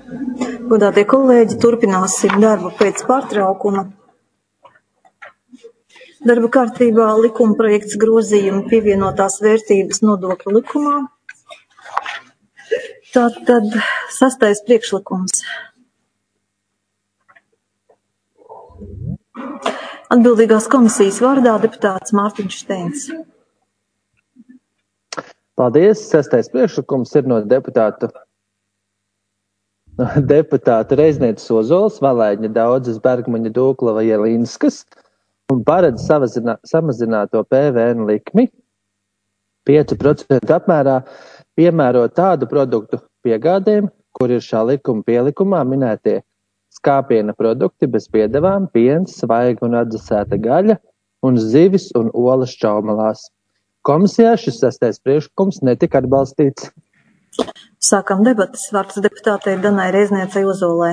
Godātie kolēģi, turpināsim darbu pēc pārtraukuma. Darba kārtībā likumprojekts grozījumi pievienotās vērtības nodokļu likumā. Tātad 6. priekšlikums. Atbildīgās komisijas vārdā deputāts Mārtiņš Steins. Paldies. 6. priekšlikums ir no deputāta Reiznietes Ozolas, Valēņa Daudzes, Bergmaņa Dūklava, Jelīnskas un paredz samazināto PVN likmi 5% apmērā piemērot tādu produktu piegādēm, kur ir šā likuma pielikumā minētie skāpiena produkti bez piedevām, piens, svaiga un atdzesēta gaļa un zivis un olas čaumalās. Komisijā šis 6. priekšlikums netika atbalstīts. Sākam debatas. Vārds deputātei Danai Reizniecei Ozolai.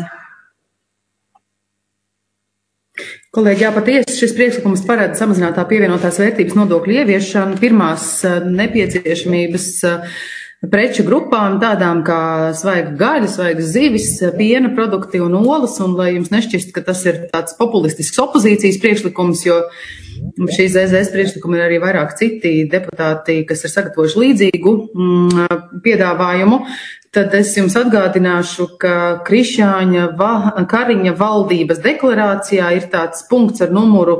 Kolēģi, jā, patiesi šis priekšlikums paredz samazinātā pievienotās vērtības nodokļu ieviešanu pirmās nepieciešamības preču grupām, tādām kā svaiga gaļa, svaigas zivis, piena produkti un olas, un lai jums nešķist, ka tas ir tāds populistisks opozīcijas priekšlikums, jo šīs ZZS priekšlikumi ir arī vairāk citi deputāti, kas ir sagatavojuši līdzīgu piedāvājumu, tad es jums atgādināšu, ka Krišjāņa Kariņa valdības deklarācijā ir tāds punkts ar numuru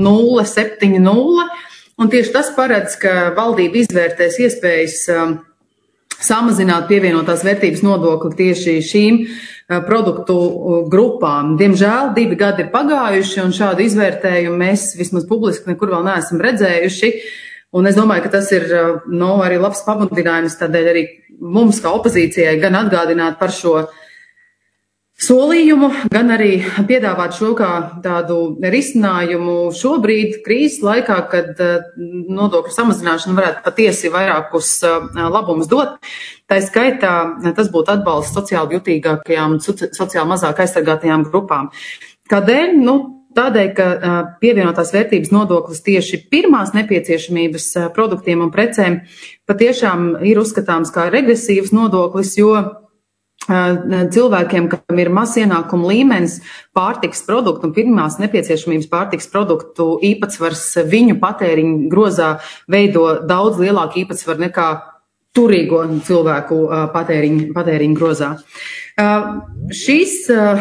070, un tieši tas paredz, ka valdība izvērtēs iespējas samazināt pievienotās vērtības nodokli tieši šīm produktu grupām. Diemžēl 2 gadi ir pagājuši, un šādu izvērtējumu mēs vismaz publiski nekur vēl neesam redzējuši. Un es domāju, ka tas ir arī labs pamudinājums, tādēļ arī mums kā opozīcijai gan atgādināt par šo solījumu, gan arī piedāvāt šo kā tādu risinājumu šobrīd krīzes laikā, kad nodokļu samazināšana varētu patiesi vairākus labumus dot. Tā skaitā tas būtu atbalsts sociāli jutīgākajām un sociāli mazāk aizsargātajām grupām. Kādēļ? Tādēļ, ka pievienotās vērtības nodoklis tieši pirmās nepieciešamības produktiem un precēm patiešām ir uzskatāms kā regresīvs nodoklis, jo cilvēkiem, kam ir mazs ienākumu līmenis, pārtikas produktu un pirmās nepieciešamības pārtikas produktu īpatsvars viņu patēriņu grozā veido daudz lielāku īpatsvaru nekā turīgo cilvēku patēriņu grozā. Šīs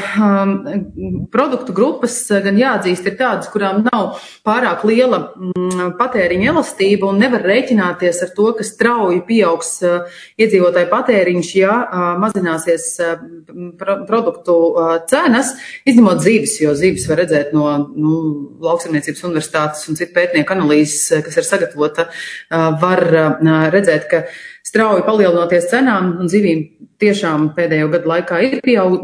produktu grupas, gan jāatzīst, ir tādas, kurām nav pārāk liela patēriņa elastība un nevar rēķināties ar to, ka strauji pieaugs iedzīvotāju patēriņš, ja mazināsies produktu cenas, izņemot zivis, jo zivis var redzēt no Lauksaimniecības universitātes un citu pētnieku analīzes, kas ir sagatavota, var redzēt, ka strauji palielinoties cenām un zivīm tiešām pēdējo gadu laikā ir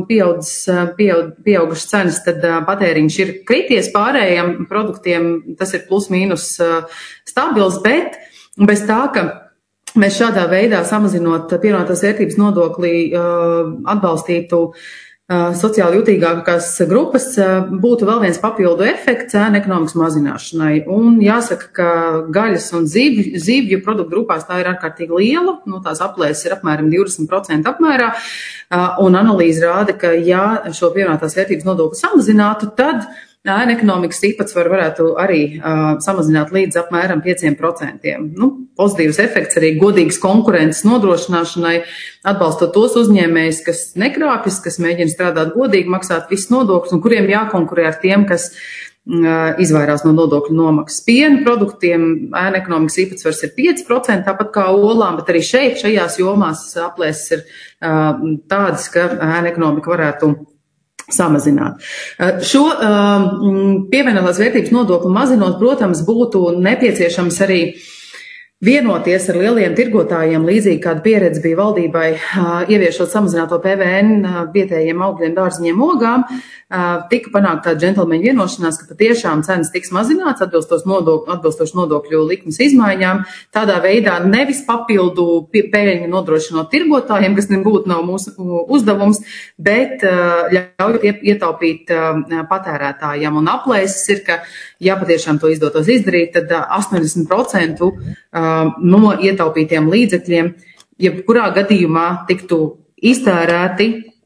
pieaugušas cenas, tad patēriņš ir krities, pārējiem produktiem tas ir plus mīnus stabils, bet bez tā, ka mēs šādā veidā samazinot pievienotās vērtības nodokli atbalstītu sociāli jutīgākās grupas, būtu vēl viens papildu efekts ēnu ekonomikas mazināšanai. Un jāsaka, ka gaļas un zivju produktu grupās tā ir ārkārtīgi liela, tās aplēses ir apmēram 20% apmērā, un analīze rāda, ka ja šo pievienotās vērtības nodokli samazinātu, tad ēnu ekonomikas īpatsvaru varētu arī samazināt līdz apmēram 5%. Pozitīvs efekts arī godīgas konkurences nodrošināšanai, atbalstot tos uzņēmējus, kas nekrāpjas, kas mēģina strādāt godīgi, maksāt visus nodokļus un kuriem jākonkurē ar tiem, kas izvairās no nodokļu nomaksas. Piena produktiem ēnu ekonomikas īpatsvars ir 5%, tāpat kā olām, bet arī šajās jomās aplēses ir tādas, ka ēnu ekonomika varētu samazināt. Šo pievienotās vērtības nodokli mazinot, protams, būtu nepieciešams arī vienoties ar lieliem tirgotājiem, līdzīgi kāda pieredze bija valdībai ieviešot samazināto PVN vietējiem augļiem, dārziņiem, ogām, tika panākta tāda džentelmeņa vienošanās, ka patiešām cenas tiks mazināts atbilstoši nodokļu likmes izmaiņām, tādā veidā nevis papildu peļņu nodrošinot tirgotājiem, kas nebūtu nav mūsu uzdevums, bet ļaujot ietaupīt patērētājiem. Un aplēses ir, ka ja patiešām to izdotos izdarīt, tad 80% no ietaupītiem līdzekļiem jebkurā gadījumā tiktu iztērēti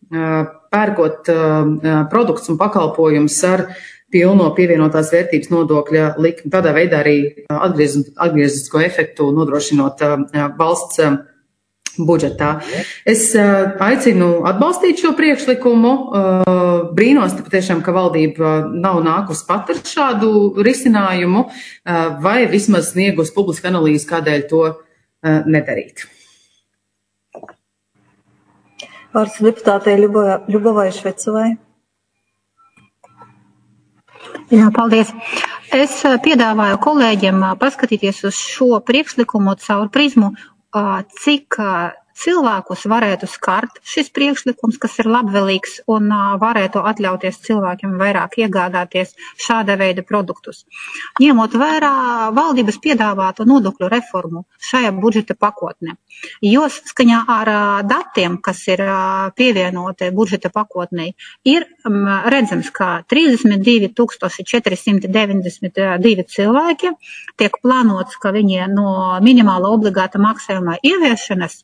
pērkot produktus un pakalpojumus ar pilno pievienotās vērtības nodokļa likmi, tādā veidā arī atgriezisko efektu nodrošinot valsts budžetā. Es aicinu atbalstīt šo priekšlikumu. Brīnos patiešām, ka valdība nav nākus pat ar šādu risinājumu vai vismaz sniegus publisku analīzi, kādēļ to nedarīt. Vārds deputātei Ļubovai Švecovai. Jā, paldies. Es piedāvāju kolēģiem paskatīties uz šo priekšlikumu caur prizmu, cik cilvēkus varētu skart šis priekšlikums, kas ir labvēlīgs un varētu atļauties cilvēkiem vairāk iegādāties šāda veida produktus. Ņemot vērā valdības piedāvāto nodokļu reformu šajā budžeta pakotnē, jo skaņā ar datiem, kas ir pievienoti budžeta pakotnei, ir redzams, ka 32 492 cilvēki tiek plānots, ka viņi no minimāla obligāta maksājuma ieviešanas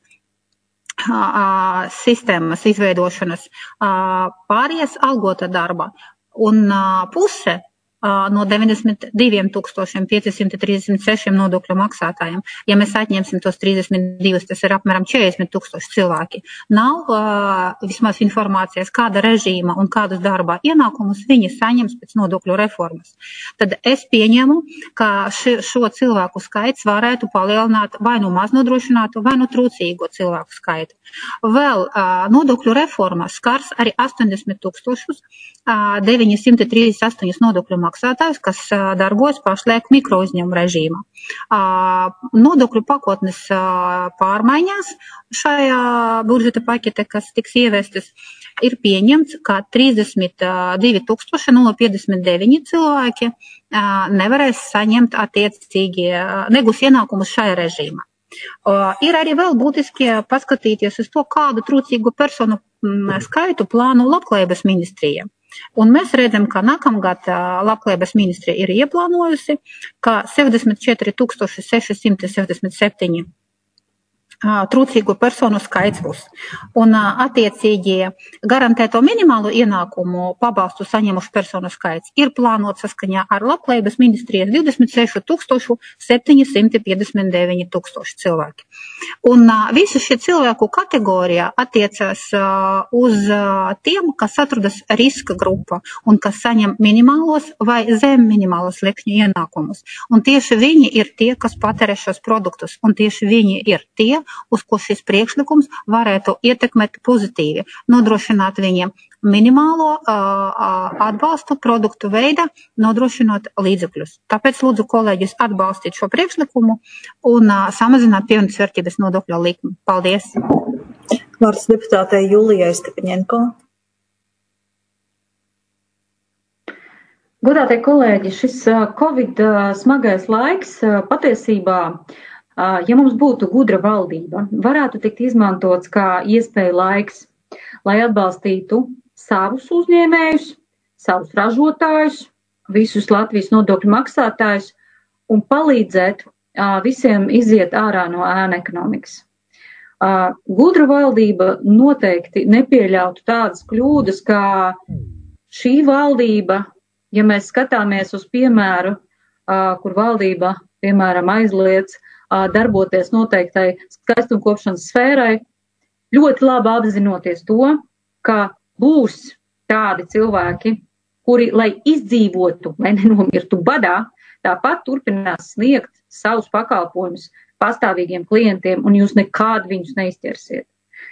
sistēmas izveidošanas pāries algota darba, un puse no 92 536 nodokļu maksātājiem, ja mēs atņemsim tos 32, tas ir apmēram 40 000 cilvēki, nav vismaz informācijas, kāda režīma un kādus darba ienākumus viņi saņems pēc nodokļu reformas. Tad es pieņemu, ka šo cilvēku skaits varētu palielināt vai nu maznodrošinātu, vai nu trūcīgo cilvēku skaitu. Vēl nodokļu reforma skars arī 80 938 nodokļu maksātājus, kas darbojas pašlaik mikrouzņēmuma režīmā. Nodokļu pakotnes pārmaiņās šajā budžeta pakete, kas tiks ievestas, ir pieņemts, ka 32 059 cilvēki nevarēs saņemt attiecīgi negūs ienākumus šajā režīmā. Ir arī vēl būtiski paskatīties uz to, kādu trūcīgu personu skaitu plāno Labklājības ministrija. Un mēs redzam, ka nākamgad Labklājības ministrija ir ieplānojusi, ka 74 667 trūcīgo personu skaits būs. Un attiecīgi garantēto minimālo ienākumu pabalstu saņemušu personu skaits ir plānots saskaņā ar Labklājības ministrijas 26 759 cilvēki. Un visi šie cilvēku kategorija attiecas uz tiem, kas atrodas riska grupa un kas saņem minimālos vai zem minimālos sliekšņu ienākumus. Un tieši viņi ir tie, kas patērē šos produktus, un tieši viņi ir tie, uz ko šis priekšlikums varētu ietekmēt pozitīvi, nodrošināt viņiem minimālo atbalstu produktu veidā, nodrošinot līdzekļus. Tāpēc lūdzu kolēģis atbalstīt šo priekšlikumu un samazināt pievienotās vērtības nodokļa likmi. Paldies! Vārds deputātei Julijai Stepaņenko. Godātie kolēģi, šis Covid smagais laiks patiesībā, ja mums būtu gudra valdība, varētu tikt izmantots kā iespēja laiks, lai atbalstītu savus uzņēmējus, savus ražotājus, visus Latvijas nodokļu maksātājus un palīdzēt visiem iziet ārā no ēna ekonomikas. Gudra valdība noteikti nepieļautu tādas kļūdas, kā šī valdība, ja mēs skatāmies uz piemēru, kur valdība, piemēram, aizliedz darboties noteiktai skaistumkopšanas sfērai, ļoti labi apzinoties to, ka būs tādi cilvēki, kuri, lai izdzīvotu, lai nenomirtu badā, tāpat turpinās sniegt savus pakalpojumus pastāvīgiem klientiem, un jūs nekād viņus neizķersiet.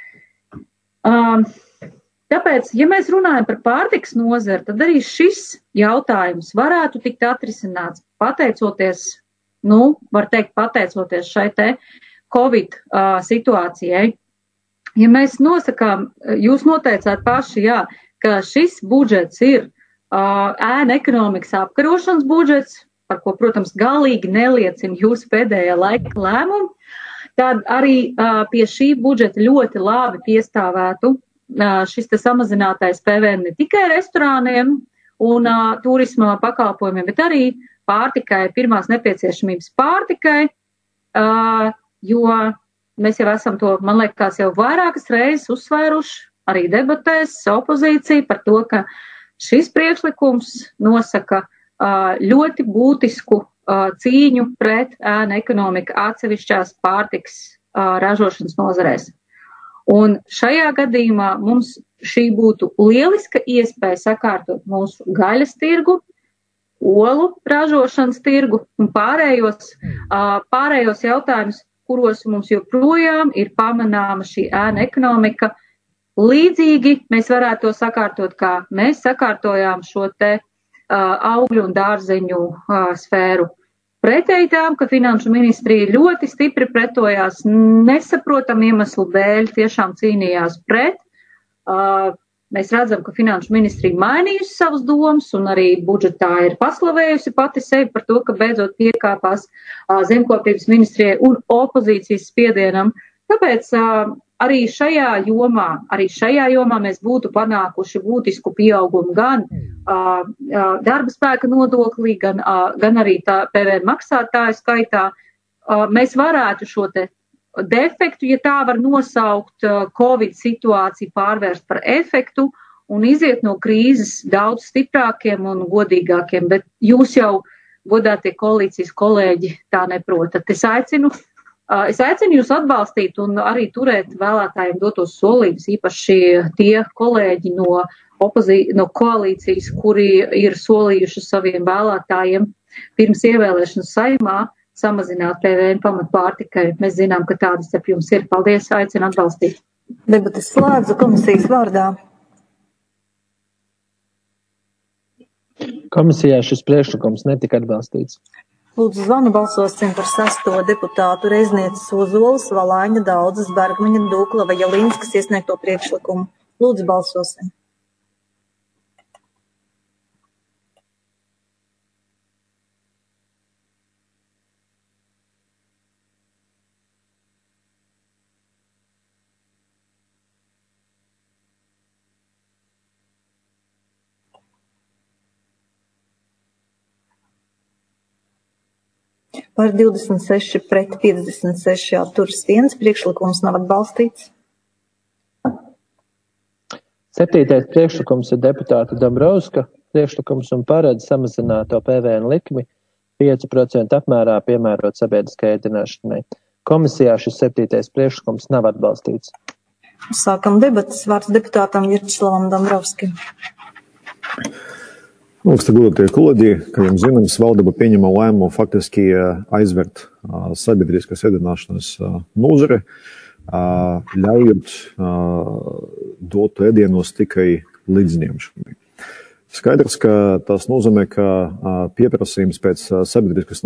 Tāpēc, ja mēs runājam par pārtikas nozari, tad arī šis jautājums varētu tikt atrisināts pateicoties, var teikt, pateicoties šai te Covid situācijai. Ja mēs nosakām, jūs noteicāt paši, ka šis budžets ir ēna ekonomikas apkarošanas budžets, par ko, protams, galīgi neliecina jūsu pēdējā laika lēmumu, tad arī pie šī budžeta ļoti labi piestāvētu šis te samazinātais PVN ne tikai restorāniem un turisma pakalpojumiem, bet arī pārtikai, pirmās nepieciešamības pārtikai, jo mēs jau esam to, man liekas, jau vairākas reizes uzsvēruši, arī debatēs opozīcija par to, ka šis priekšlikums nosaka ļoti būtisku cīņu pret ēnu ekonomiku atsevišķās pārtiks ražošanas nozarēs. Un šajā gadījumā mums šī būtu lieliska iespēja sakārtot mūsu gaļas tirgu, olu ražošanas tirgu un pārējos jautājumus, kuros mums joprojām ir pamanāma šī ēnu ekonomika. Līdzīgi mēs varētu to sakārtot, kā mēs sakārtojām šo te augļu un dārzeņu sfēru. Pretēji tām, ka Finanšu ministrija ļoti stipri pretojās, nesaprotam iemeslu dēļ, tiešām cīnījās pret. Mēs redzam, ka Finanšu ministrija mainījusi savas domas un arī budžetā ir paslavējusi pati sevi par to, ka beidzot piekāpās zemkopības ministrijai un opozīcijas spiedienam. Tāpēc arī šajā jomā mēs būtu panākuši būtisku pieaugumu gan darba spēka nodoklī, gan arī tā PVN maksātāju skaitā. Mēs varētu šo te defektu, ja tā var nosaukt, Covid situāciju pārvērst par efektu un iziet no krīzes daudz stiprākiem un godīgākiem, bet jūs jau, godātie koalīcijas kolēģi, tā neprotat. Es aicinu jūs atbalstīt un arī turēt vēlētājiem dotos solības, īpaši tie kolēģi no koalīcijas, kuri ir solījuši saviem vēlētājiem pirms ievēlēšanas Saeimā samazināt PVN pamatpārtikai. Mēs zinām, ka tādas starp jums ir. Paldies, aicinu atbalstīt. Debates slēdzu komisijas vārdā. Komisijā šis priekšlikums netika atbalstīts. Lūdzu, zvanu balsosim par 6. deputātu Reiznieces Ozoles, Valaiņa, Daudzes, Bergmaņa, Dūklava, Jelīnskas iesniegto priekšlikumu. Lūdzu, balsosim. Par 26 pret 56 atturas 1, priekšlikums nav atbalstīts. 7. priekšlikums ir deputāta Dombrovska priekšlikums un paredz samazināto PVN likmi 5% apmērā piemērot sabiedriskajai ēdināšanai. Komisijā šis 7. priekšlikums nav atbalstīts. Sākam debatas. Vārds deputātam Virčislavam Dombrovskim. Augsta godātie kolēģi, kā jums zināms, valdība pieņema lēmumu faktiski aizvērt sabiedriskas ēdināšanas nozare, ļaujot dot ēdienos tikai līdzņemšanai. Skaidrs, ka tas nozīmē, ka pieprasījums pēc sabiedriskas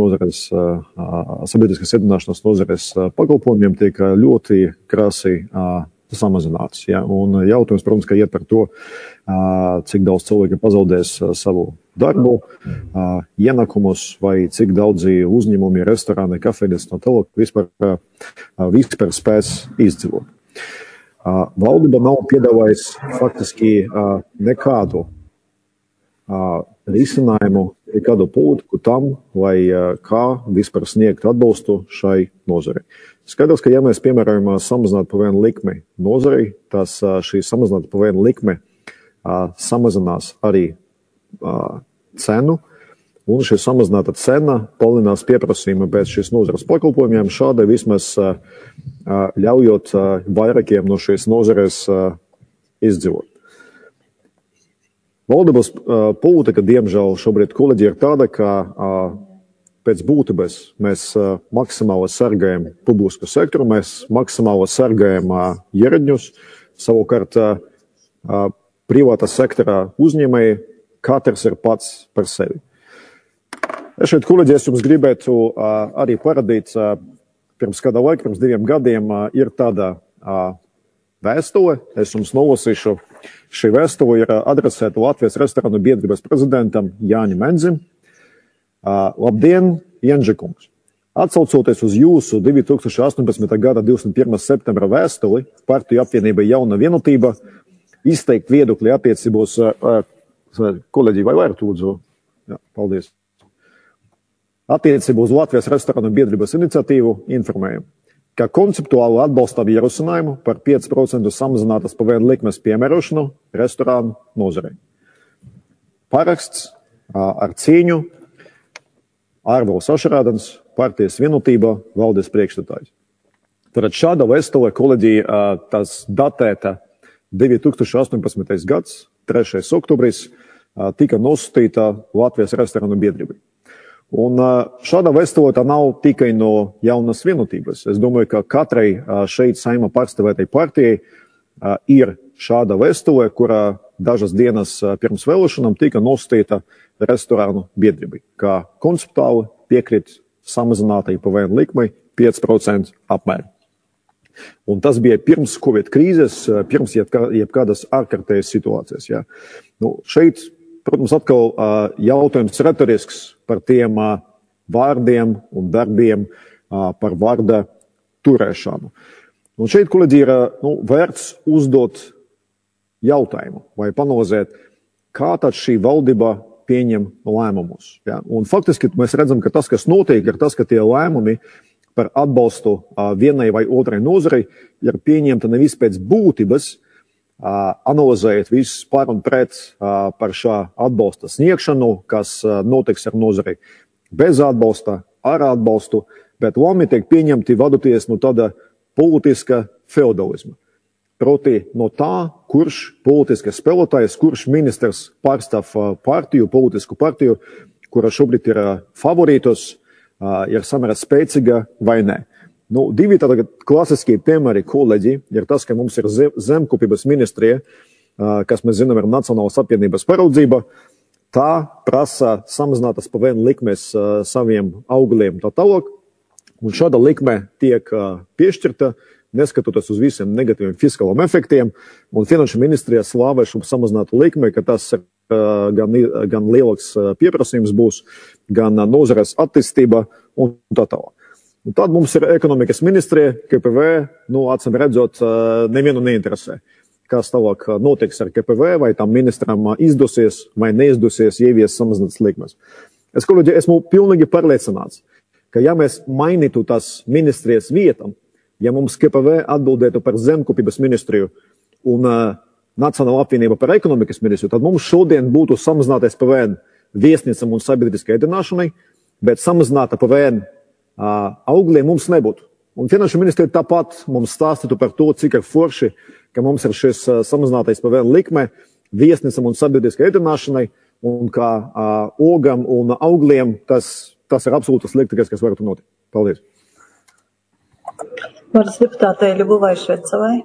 ēdināšanas nozares pakalpojumiem tiek ļoti krasi samazināts. Ja? Un jautājums, protams, ka iet par to, cik daudz cilvēki pazaudēs savu darbu, ienākumus, vai cik daudzi uzņēmumi, restorāni, kafejnīcas no tālāk vispār spēs izdzīvot. Valdība nav piedāvājis faktiski nekādu risinājumu, nekādu politiku tam, lai kā vispār sniegt atbalstu šai nozarei. Skaidrs, ka ja mēs piemērojam samazināt PVN likmi nozarei, tas šī samazināta PVN likme samazinās arī cenu, un šī samazināta cena palielinās pieprasījumu pēc šīs nozares pakalpojumiem, šādi vismaz ļaujot vairākiem no šīs nozares izdzīvot. Valdības politika, diemžēl, šobrīd kolēģi ir tāda, ka pēc būtības mēs maksimāli sargājam publisku sektoru, mēs maksimāli sargājam ierēdņus, savukārt privātā sektorā uzņēmēji katrs ir pats par sevi. Es šeit, kolēģi, jums gribētu arī parādīt, pirms kāda laika, pirms 2 gadiem, ir tāda vēstule, es jums nolasīšu. Šī vēstule ir adresēta Latvijas restorānu biedrības prezidentam Jāņam Menzim. Labdien, Jenžikungs! Atsaucoties uz jūsu 2018. gada 21. septembra vēstuli, partiju apvienība Jauna vienotība izteikt viedokļi attiecībos, kolēģi, vai vairāk lūdzu? Jā, paldies. Attiecībā uz Latvijas restorānu biedrības iniciatīvu informējam. ka konceptuāli atbalstām ierosinājumu par 5% samazinātas PVN likmes piemērošanu restorānu nozarei. Paraksts ar cīņu Ārvols Ašarādens, partijas Vienotība, valdes priekšstādājs. Tātad šāda vēstule kolēģija tas datēta 2018. gads, 3. oktobris, tika nosūtīta Latvijas restorānu biedrībai. Un šāda vēstule tā nav tikai no jaunas Vienotības. Es domāju, ka katrai šeit Saeimā pārstāvētai partijai ir šāda vēstule, kurā dažas dienas pirms vēlēšanām tika nosūtīta restorānu biedrībai, kā konceptuāli piekrīt samazinātai PVN likmei 5% apmēram. Un tas bija pirms Covid krīzes, pirms jebkādas ārkārtējas situācijas. Ja. Šeit, protams, atkal jautājums retorisks par tiem vārdiem un darbiem, par vārda turēšanu. Un šeit, kolēģi, ir vērts uzdot jautājumu vai panalizēt, kā tad šī valdība pieņem lēmumus. Ja? Un faktiski mēs redzam, ka tas, kas notiek, ir tas, ka tie lēmumi par atbalstu vienai vai otrai nozarei ir pieņemta nevis pēc būtības, analizējot visus par un pret par šā atbalsta sniegšanu, kas notiks ar nozarei bez atbalsta, ar atbalstu, bet lēmumi tiek pieņemti vadoties no tāda politiska feudalisma. Proti no tā, kurš politiskas spēlētājs, kurš ministrs pārstāv partiju, politisku partiju, kura šobrīd ir favorītos, ir samērā spēcīga vai nē. Divi tādi klasiskie piemēri, kolēģi, ir tas, ka mums ir zemkopības ministrija, kas mēs zinām ir Nacionālās apvienības paraudzība, tā prasa samazinātas PVN likmes saviem augļiem tā tālāk, un šāda likme tiek piešķirta, neskatoties uz visiem negatīviem fiskāliem efektiem, un Finanšu ministrijā slāvē šo samazinātu likmi, ka tas ir gan lielāks pieprasījums būs, gan nozares attīstība un tā tālāk. Un tad mums ir ekonomikas ministrija, KPV, acīm redzot, nevienu neinteresē. Kas tālāk notiks ar KPV, vai tam ministram izdosies vai neizdosies ievies samazinātas likmes. Es, kolēģi, esmu pilnīgi pārliecināts, ka ja mēs mainītu tās ministrijas vietam, ja mums KPV atbildētu par zemkopības ministriju un Nacionāla apvienība par ekonomikas ministriju, tad mums šodien būtu samazinātais PVN viesnīcam un sabiedriskai ēdināšanai, bet samazināta PVN augļiem mums nebūtu. Un Finanšu ministrija tāpat mums stāstītu par to, cik ir forši, ka mums ir šis samazinātais PVN likme viesnīcam un sabiedriskai ēdināšanai, un kā ogam un augļiem tas ir absolūti sliktākais, kas varētu notikt. Paldies. Vārds deputātei Ļubovai Švecavai.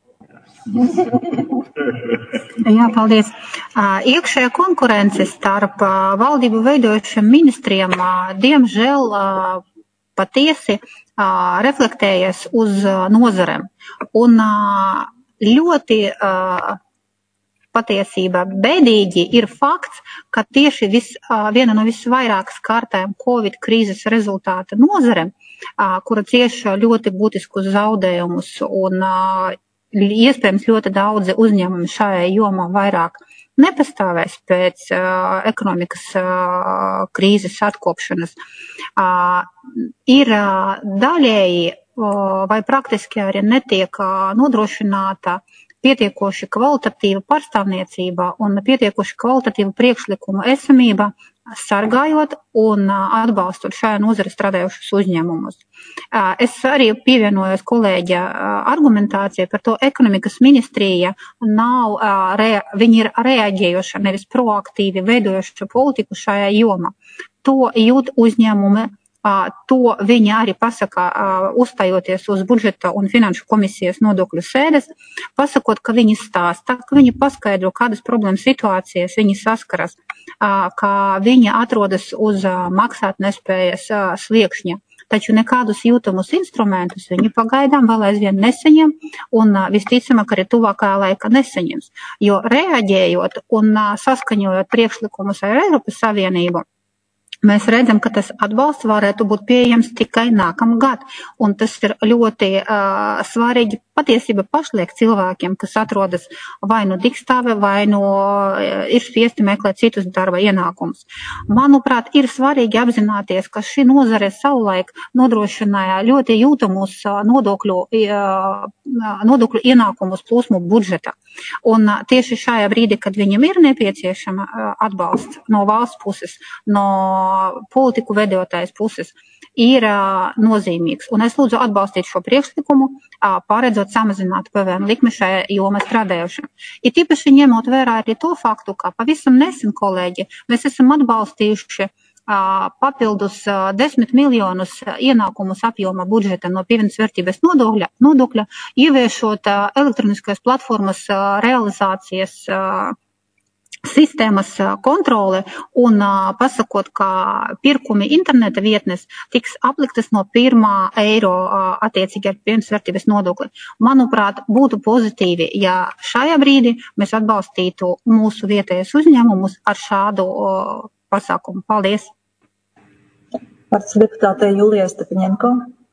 Jā, paldies. Iekšējā konkurence starp valdību veidojušiem ministriem, diemžēl, patiesi reflektējies uz nozarēm. Un ļoti patiesībā bēdīgi ir fakts, ka tieši viena no visvairāk skartajām Covid krīzes rezultāta nozarēm, kura cieši ļoti būtiskus zaudējumus un iespējams ļoti daudzi uzņēmumi šajā jomā vairāk nepastāvēs pēc ekonomikas krīzes atkopšanas, ir daļēji vai praktiski arī netiek nodrošināta pietiekoši kvalitatīva pārstāvniecība un pietiekoši kvalitatīva priekšlikuma esamība, sargājot un atbalstot šajā nozare strādājušus uzņēmumus. Es arī pievienojos kolēģa argumentācijai par to, ekonomikas ministrija nav, viņi ir reaģējoša, nevis proaktīvi veidojoša politiku šajā jomā. To jūt uzņēmumi. To viņi arī pasaka, uzstājoties uz budžeta un finanšu komisijas nodokļu sēdes, pasakot, ka viņi stāsta, ka viņi paskaidro, kādas problēmas situācijas viņi saskaras, ka viņi atrodas uz maksātnespējas sliekšņa. Taču nekādus jūtamus instrumentus viņi pagaidām vēl aizvien nesaņem un visticamāk arī tuvākajā laikā nesaņems. Jo reaģējot un saskaņojot priekšlikumus ar Eiropas Savienību, mēs redzam, ka tas atbalsts varētu būt pieejams tikai nākamgad, un tas ir ļoti svarīgi patiesība pašliek cilvēkiem, kas atrodas vai nu dikstāve, vai nu ir spiesti meklēt citus darba ienākumus. Manuprāt, ir svarīgi apzināties, ka šī nozare savulaik nodrošināja ļoti jūtamus nodokļu ienākumus plūsmu budžeta. Un tieši šajā brīdī, kad viņam ir nepieciešama atbalsts no valsts puses, no politiku veidotājas puses, ir nozīmīgs. Un es lūdzu atbalstīt šo priekšlikumu, paredzot samazināt PVN likmi šajā jomā strādājošiem. Ir tīpaši ņemot vērā arī to faktu, ka pavisam nesen, kolēģi, mēs esam atbalstījuši papildus 10 miljonus ienākumus apjoma budžeta no pievienotās nodokļa, ieviešot elektroniskās platformas realizācijas sistēmas kontrole un pasakot, ka pirkumi interneta vietnes tiks apliktas no 1 eiro attiecīgi ar pievienotās nodokli. Manuprāt, būtu pozitīvi, ja šajā brīdī mēs atbalstītu mūsu vietējos uzņēmumus ar šādu pasākumu. Paldies! Vārds deputātei Julijai Stepaņenko.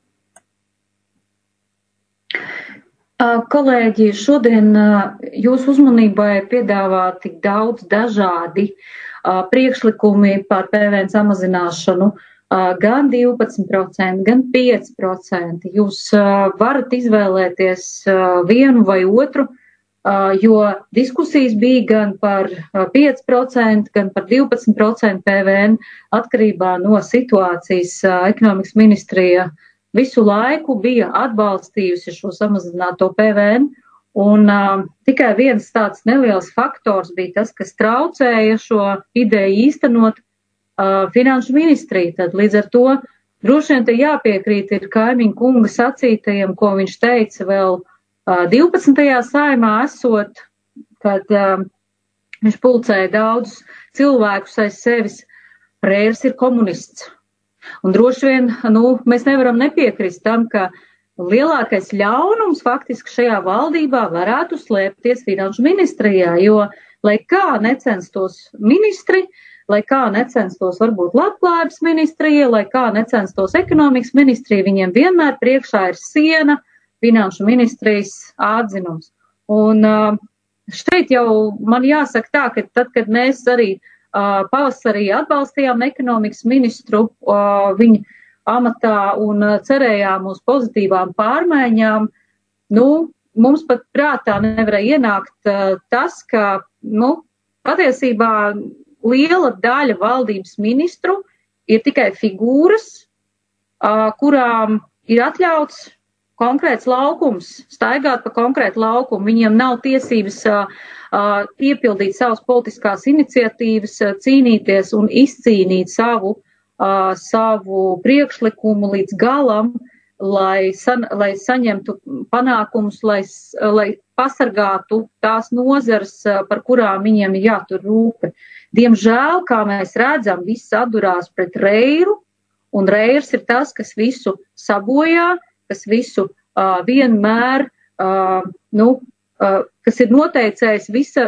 Kolēģi, šodien jūsu uzmanībai piedāvā tik daudz dažādi priekšlikumi par PVN samazināšanu, gan 12%, gan 5%. Jūs varat izvēlēties vienu vai otru, jo diskusijas bija gan par 5%, gan par 12% PVN atkarībā no situācijas. Ekonomikas ministrija visu laiku bija atbalstījusi šo samazināto PVN, un tikai viens tāds neliels faktors bija tas, kas traucēja šo ideju īstenot finanšu ministriju. Tad līdz ar to droši vien te jāpiekrīt ir kaimiņu kunga sacītajiem, ko viņš teica vēl 12. saimā esot, kad viņš pulcēja daudzus cilvēkus aiz sevis. Reirs ir komunists. Un droši vien, mēs nevaram nepiekrist tam, ka lielākais ļaunums faktiski šajā valdībā varētu slēpties finanšu ministrijā, jo, lai kā necenstos ministri, lai kā necenstos varbūt labklājības ministrija, lai kā necenstos ekonomikas ministrija, viņiem vienmēr priekšā ir siena, finanšu ministrijas atzinums. Un šeit jau man jāsaka tā, ka tad, kad mēs arī pavasarī atbalstījām ekonomikas ministru viņa amatā un cerējām uz pozitīvām pārmaiņām, mums pat prātā nevarēja ienākt tas, ka, patiesībā liela daļa valdības ministru ir tikai figūras, kurām ir atļauts konkrēts laukums, staigāt pa konkrētu laukumu. Viņiem nav tiesības piepildīt savas politiskās iniciatīvas, cīnīties un izcīnīt savu priekšlikumu līdz galam, lai saņemtu panākumus, lai pasargātu tās nozares, par kurām viņiem ir jātur rūpe. Diemžēl, kā mēs redzam, viss atdurās pret Reiru, un Reirs ir tas, kas visu sabojā, kas visu vienmēr, kas ir noteicējis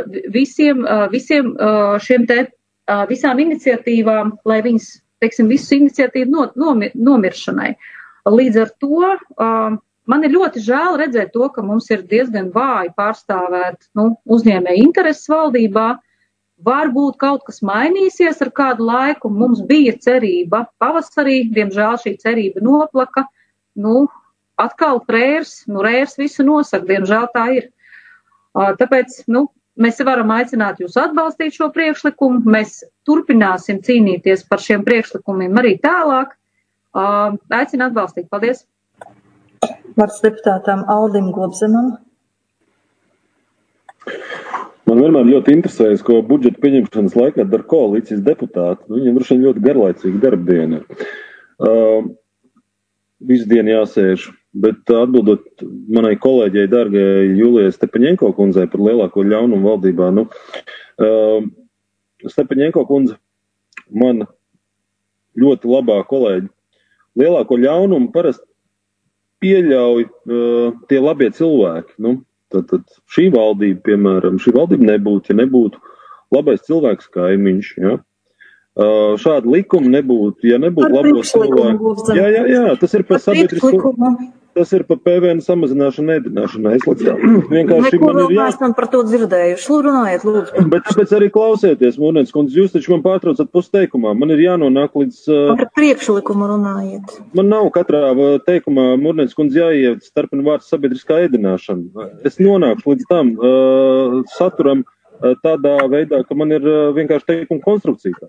visām iniciatīvām, lai viņas, visu iniciatīvu nomiršanai. Līdz ar to man ir ļoti žēl redzēt to, ka mums ir diezgan vāji pārstāvēt uzņēmēju intereses valdībā. Varbūt kaut kas mainīsies ar kādu laiku. Mums bija cerība pavasarī, diemžēl šī cerība noplaka. Atkal Reirs visu nosaka, diemžēl tā ir. Tāpēc, mēs varam aicināt jūs atbalstīt šo priekšlikumu. Mēs turpināsim cīnīties par šiem priekšlikumiem arī tālāk. Aicinu atbalstīt. Paldies! Vārds deputātām Aldim Gobzemam. Man vienmēr ļoti interesējas, ko budžeta pieņemšanas laikā dara koalīcijas deputāti. Viņiem droši vien ļoti garlaicīga darbdiena. Visu dienu jāsēž. Bet atbildot manai kolēģei, dārgai Julijai Stepaņenko kundzei par lielāko ļaunumu valdībā, Stepaņenko kundze, man ļoti labā kolēģi, lielāko ļaunumu parasti pieļauj tie labie cilvēki. Tad šī valdība, piemēram, nebūtu, ja nebūtu labais cilvēks kaimiņš, ja? Šāda likuma nebūtu, ja nebūtu labos cilvēku. Jā, tas ir par sabiedrisko. Tas ir par PVN samazināšanu, ēdināšanai. Vienkārši man par to dzirdējuši. Runājiet, lūdzu. Bet tāpēc arī klausieties, Mūrnieces kundze, jūs taču man pārtraucat pusteikumā. Man ir jānonāk līdz... Par priekšlikumu runājiet. Man nav katrā teikumā, Mūrnieces kundze, jāiet starpina vārds sabiedriskā ēdināšana. Es nonākšu līdz tam saturam tādā veidā, ka man ir vienkārši teikuma konstrukcija.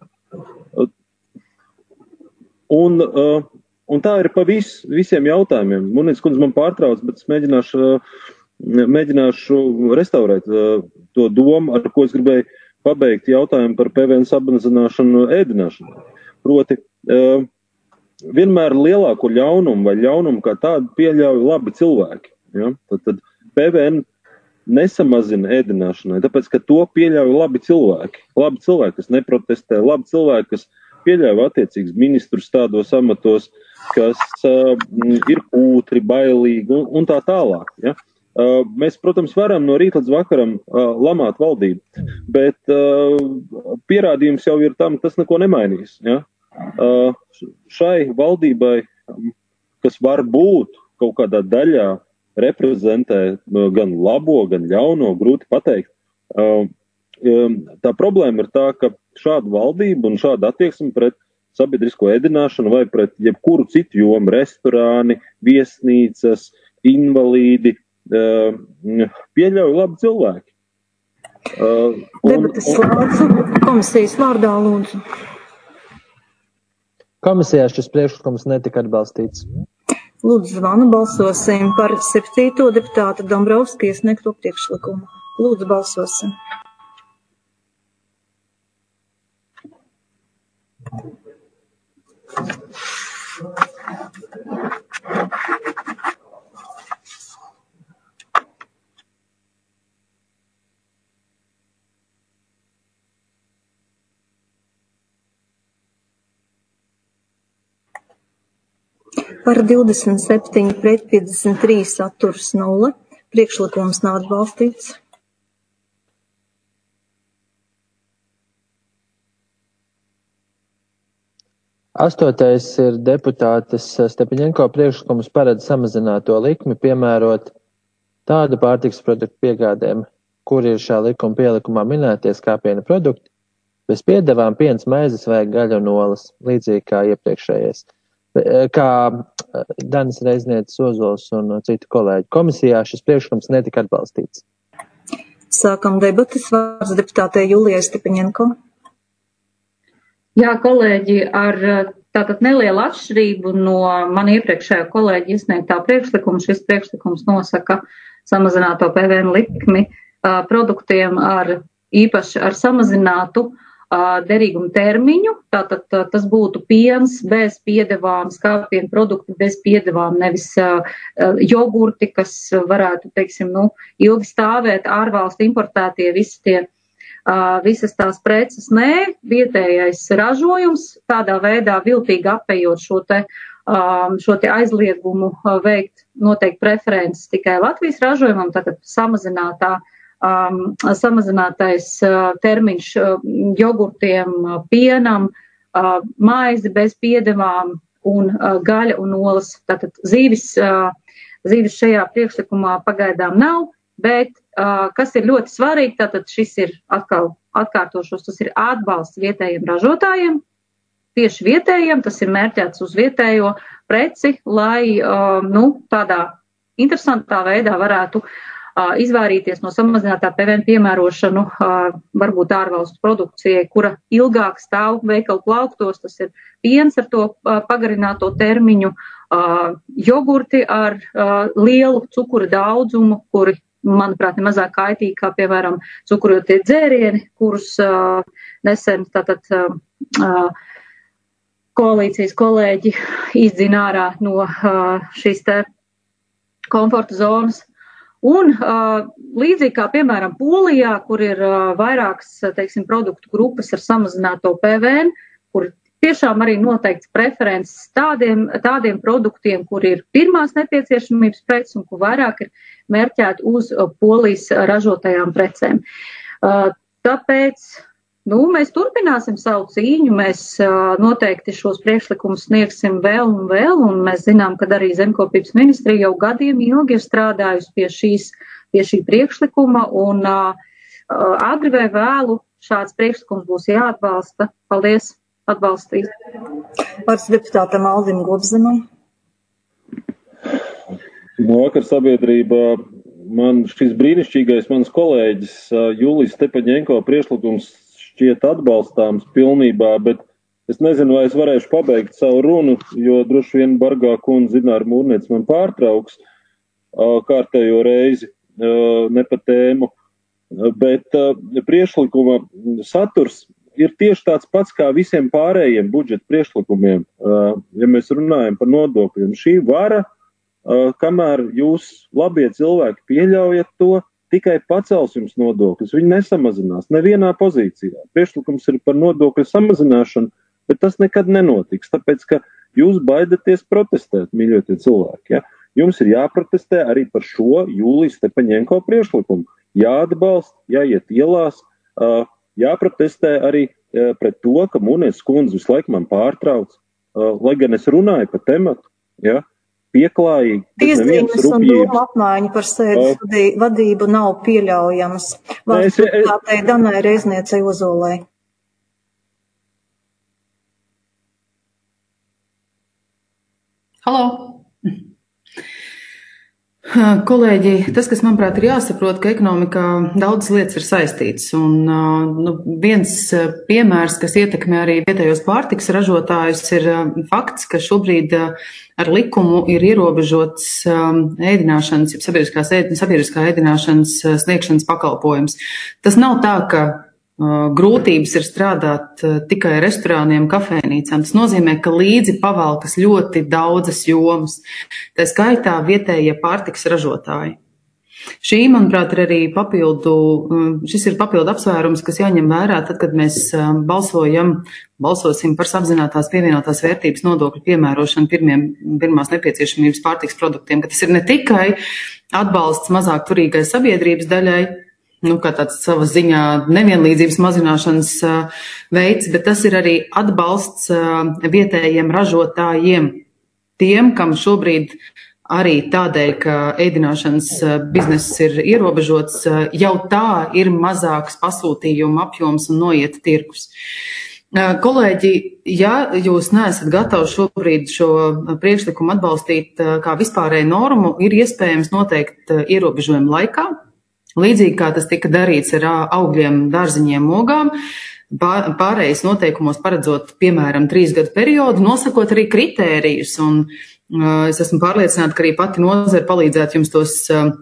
Un tā ir pa visiem jautājumiem. Mūrnieces kundze man pārtrauc, bet es mēģināšu restaurēt to domu, ar ko es gribēju pabeigt jautājumu par PVN samazināšanu ēdināšanu. Proti, vienmēr lielāko ļaunumu vai ļaunumu kā tādu pieļauj labi cilvēki. Ja? Tad PVN nesamazina ēdināšanai, tāpēc, ka to pieļauj labi cilvēki. Labi cilvēki, kas neprotestē, labi cilvēki, kas pieļauj attiecīgus ministrus tādos amatos, kas ir pūtri, bailīgi un tā tālāk. Ja? Mēs, protams, varam no rīta līdz vakaram lamāt valdību, bet pierādījums jau ir tam, tas neko nemainīs. Ja? Šai valdībai, kas var būt kaut kādā daļā reprezentē gan labo, gan ļauno, grūti pateikt. Tā problēma ir tā, ka šāda valdība un šāda attieksme pret sabiedrisko ēdināšanu vai pret jebkuru citu jomu, restorāni, viesnīcas, invalīdi, pieļauj labi cilvēki. Debates slēdzu. Komisijas vārdā lūdzu. Komisijā šis priekšlikums netika atbalstīts. Lūdzu zvanu, balsosim par 7. deputāta Dombrovska iesniegto priekšlikumu. Lūdzu balsosim. Par 27 pret 53 atturas 0. Priekšlikums nav atbalstīts. Astotais ir deputātes Stepiņenko priekšlikums paredz samazināto likmi piemērot tādu pārtikas produktu piegādēm, kur ir šā likuma pielikumā minētie skāpiena produkti, bez piedevām piens, maizes vai gaļa un olas, līdzīgi kā iepriekšējais. Kā Danis Reiznietis, Ozols un citu kolēģi. Komisijā šis priekšlikums netika atbalstīts. Sākam debatas. Vārds deputātei Julijai Stepiņenko. Jā, kolēģi, ar tātad nelielu atšķirību no man iepriekšējā kolēģi iesniegtā priekšlikuma, šis priekšlikums nosaka samazināto PVN likmi produktiem īpaši ar samazinātu derīgumu termiņu. Tātad tas būtu piens bez piedevām, skāpienu produkti bez piedevām, nevis jogurti, kas varētu, teiksim, ilgi stāvēt, ārvalstu importētie, visas tās preces, nē, vietējais ražojums, tādā veidā viltīgi apējot šo te aizliegumu veikt noteikti preferences tikai Latvijas ražojumam, tātad samazinātais termiņš jogurtiem, pienam, maizi bez piedevām un gaļa un olas. Tātad zīvis šajā priekšlikumā pagaidām nav, bet kas ir ļoti svarīgi, tātad šis ir atkal atkārtošos, tas ir atbalsts vietējiem ražotājiem, tieši vietējiem, tas ir mērķēts uz vietējo preci, lai tādā interesantā veidā varētu izvairīties no samazinātā PVN piemērošanu varbūt ārvalstu produkcijai, kura ilgāk stāv veikalu plauktos, tas ir piens ar to pagarināto termiņu, jogurti ar lielu cukura daudzumu, kuri, manuprāt, ir mazāk kaitīgi, kā, piemēram, cukurotie dzērieni, kurus nesen tātad koalīcijas kolēģi izdzina ārā no šīs te komforta zonas. Un līdzīgi kā, piemēram, Polijā, kur ir vairākas, teiksim, produktu grupas ar samazināto PVN, kur tiešām arī noteikts preferences tādiem produktiem, kur ir pirmās nepieciešamības preces un kur vairāk ir mērķēti uz Polijas ražotajām precēm. Tāpēc mēs turpināsim savu cīņu, mēs noteikti šos priekšlikumus sniegsim vēl un vēl, un mēs zinām, ka arī Zemkopības ministrija jau gadiem ilgi ir strādājusi pie šī priekšlikuma, un agri vai vēlu šāds priekšlikums būs jāatbalsta. Paldies, atbalstīt. Vārds deputātam Aldim Gobzemam. Vakar sabiedrībā man šis brīnišķīgais mans kolēģis Julijs Stepaņenko priekšlikums šķiet atbalstāms pilnībā, bet es nezinu, vai es varēšu pabeigt savu runu, jo droši vien Bargā kundze Zināra Mūrniece man pārtrauks kārtējo reizi, ne pa tēmu. Bet priekšlikuma saturs ir tieši tāds pats kā visiem pārējiem budžeta priekšlikumiem, ja mēs runājam par nodokļiem. Šī vara, kamēr jūs labie cilvēki pieļaujat to, tikai pacels jums nodokļus. Viņi nesamazinās nevienā pozīcijā. Priekšlikums ir par nodokļu samazināšanu, bet tas nekad nenotiks, tāpēc, ka jūs baidaties protestēt, mīļotie cilvēki. Ja? Jums ir jāprotestē arī par šo Jūlijas Stepaņenko priekšlikumu. Jāatbalsta, jāiet ielās, jāprotestē arī pret to, ka Mūrnieces kundze visu laiku man pārtrauc, lai gan es runāju par tematu, ja, pieklājīgi. Piezīmes un doma apmaiņa par sēdes vadību nav pieļaujamas. Vārds deputātei Danai Reizniecei Ozolai. Halo! Kolēģi, tas, kas manuprāt ir jāsaprot, ka ekonomikā daudzas lietas ir saistītas. Un viens piemērs, kas ietekmē arī vietējos pārtikas ražotājus, ir fakts, ka šobrīd ar likumu ir ierobežots ēdināšanas, sabiedriskā ēdināšanas sniegšanas pakalpojums. Tas nav tā, ka grūtības ir strādāt tikai restorāniem, kafēnīcām. Tas nozīmē, ka līdzi pavalkas ļoti daudzas jomas. Tā skaitā vietējie pārtikas ražotāji. Šī, manuprāt, ir arī šis ir papildu apsvērums, kas jāņem vērā tad, kad mēs balsosim par apzinātās pievienotās vērtības nodokļu piemērošanu pirmās nepieciešamības pārtikas produktiem, ka tas ir ne tikai atbalsts mazāk turīgai sabiedrības daļai, kā tāds savas ziņā nevienlīdzības mazināšanas veids, bet tas ir arī atbalsts vietējiem ražotājiem, tiem, kam šobrīd arī tādēļ, ka ēdināšanas bizness ir ierobežots, jau tā ir mazāks pasūtījumu apjoms un noiet tirgus. Kolēģi, ja jūs neesat gatavi šobrīd šo priekšlikumu atbalstīt kā vispārēju normu, ir iespējams noteikt ierobežojumu laikā. Līdzīgi kā tas tika darīts ar augļiem, dārziņiem, ogām, pārējais noteikumos paredzot, piemēram, 3 gadu periodu, nosakot arī kritērijus. Un es esmu pārliecināta, ka arī pati nozare palīdzētu jums tos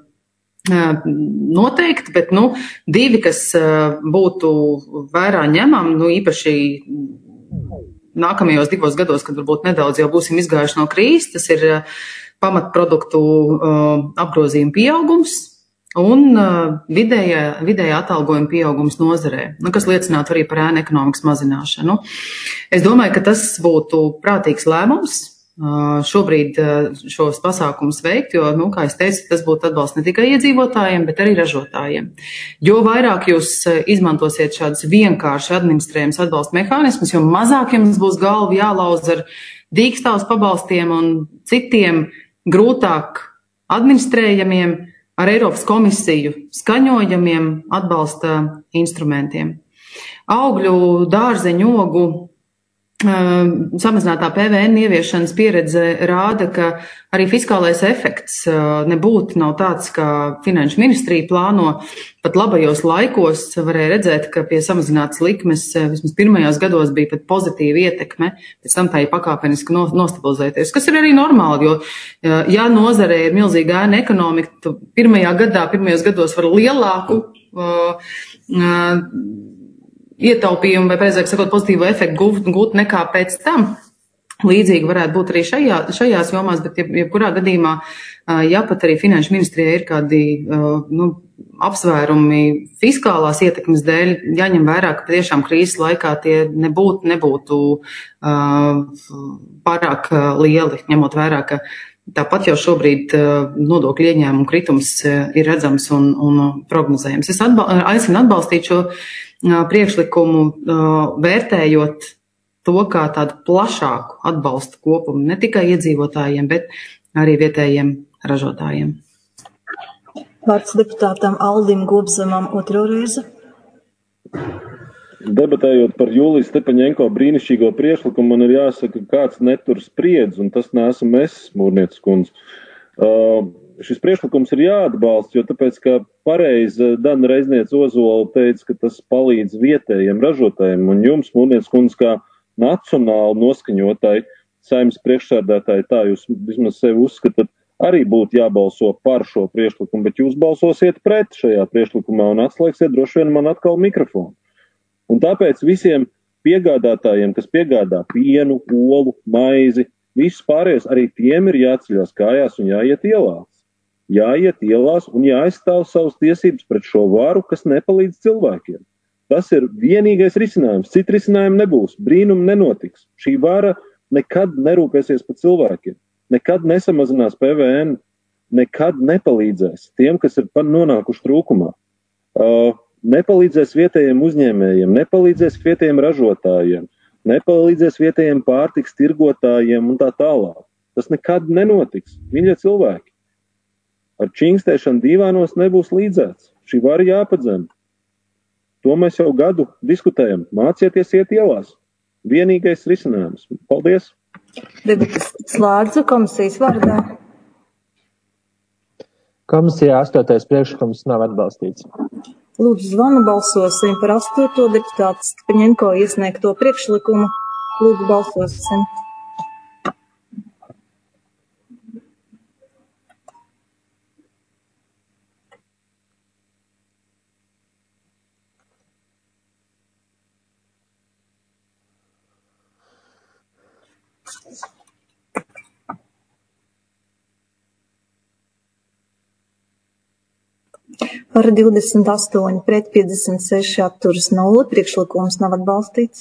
noteikt, bet 2, kas būtu vērā ņemam, īpaši nākamajos 2 gados, kad varbūt nedaudz jau būsim izgājuši no krīzes, tas ir pamatproduktu apgrozījuma pieaugums un vidējā atalgojuma pieaugums nozarē, kas liecinātu arī par ēnu ekonomikas mazināšanu. Es domāju, ka tas būtu prātīgs lēmums šobrīd šos pasākumus veikt, jo, kā es teicu, tas būtu atbalsts ne tikai iedzīvotājiem, bet arī ražotājiem. Jo vairāk jūs izmantosiet šādus vienkārši administrējums atbalsta mehānismus, jo mazāk jums būs galva jālauz ar dīkstāvs pabalstiem un citiem grūtāk administrējamiem ar Eiropas komisiju skaņojamiem atbalsta instrumentiem. Augļu, dārzeņu, ogu samazinātā PVN ieviešanas pieredze rāda, ka arī fiskālais efekts nebūtu nav tāds, kā Finanšu ministrija plāno. Pat labajos laikos varēja redzēt, ka pie samazinātas likmes vismaz pirmajos gados bija pat pozitīva ietekme, pēc tam tā ir pakāpeniski nostabilizēties, kas ir arī normāli, jo ja nozarē ir milzīga ēna ekonomika, tu pirmajos gados var lielāku ietaupījumu vai, precīzāk sakot, pozitīvu efektu gūt nekā pēc tam. Līdzīgi varētu būt arī šajās jomās, bet jebkurā gadījumā, ja pat arī Finanšu ministrijai ir kādi apsvērumi fiskālās ietekmes dēļ, jāņem vērā, ka tiešām krīzes laikā tie nebūtu pārāk lieli, ņemot vērā, ka tāpat jau šobrīd nodokļu ieņēmumu kritums ir redzams un prognozējams. Es aicinu atbalstīt šo priekšlikumu, vērtējot to kā tādu plašāku atbalstu kopumu ne tikai iedzīvotājiem, bet arī vietējiem ražotājiem. Vārds deputātam Aldim Gobzemam otro reizi. Debatējot par Jūlijas Stepaņenko brīnišķīgo priekšlikumu, man ir jāsaka, kāds netur spriedz, un tas neesmu es, Mūrnietes kundze. Šis priekšlikums ir jāatbalsta, jo tāpēc, ka pareizi Dana Reizniece Ozola teica, ka tas palīdz vietējiem ražotājiem, un jums, Mūrnietes kundze, kā nacionāli noskaņotāji, Saeimas priekšsēdētāji, tā jūs vismaz sevi uzskatāt, arī būtu jābalso par šo priekšlikumu, bet jūs balsosiet pret šajā priekšlikumā un atslēgsiet droši vien man atkal mikrofonu. Un tāpēc visiem piegādātājiem, kas piegādā pienu, olu, maizi, visus pārējos, arī tiem ir jāceļās kājās un jāiet ielās. Jāiet ielās un jāaizstāv savas tiesības pret šo varu, kas nepalīdz cilvēkiem. Tas ir vienīgais risinājums. Citu risinājumu nebūs. Brīnumi nenotiks. Šī vara nekad nerūpēsies par cilvēkiem. Nekad nesamazinās PVN. Nekad nepalīdzēs tiem, kas ir nonākuši trūkumā. Nepalīdzēs vietējiem uzņēmējiem, nepalīdzēs vietējiem ražotājiem, nepalīdzēs vietējiem pārtiks tirgotājiem un tā tālāk. Tas nekad nenotiks. Mīļie cilvēki, ar čingstēšanu dīvānos nebūs līdzēts. Šī vara jāpadzem. To mēs jau gadu diskutējam. Mācieties iet ielās. Vienīgais risinājums. Paldies! Debates slēdzu komisijas vārdā. Komisijā 8. priekšlikums nav atbalstīts. Lūdzu, zvanu balsosim par 8. deputātu Stepaņenko iesniegto priekšlikumu. Lūdzu, balsosim. Par 28 pret 56 atturas 0. Priekšlikums nav atbalstīts.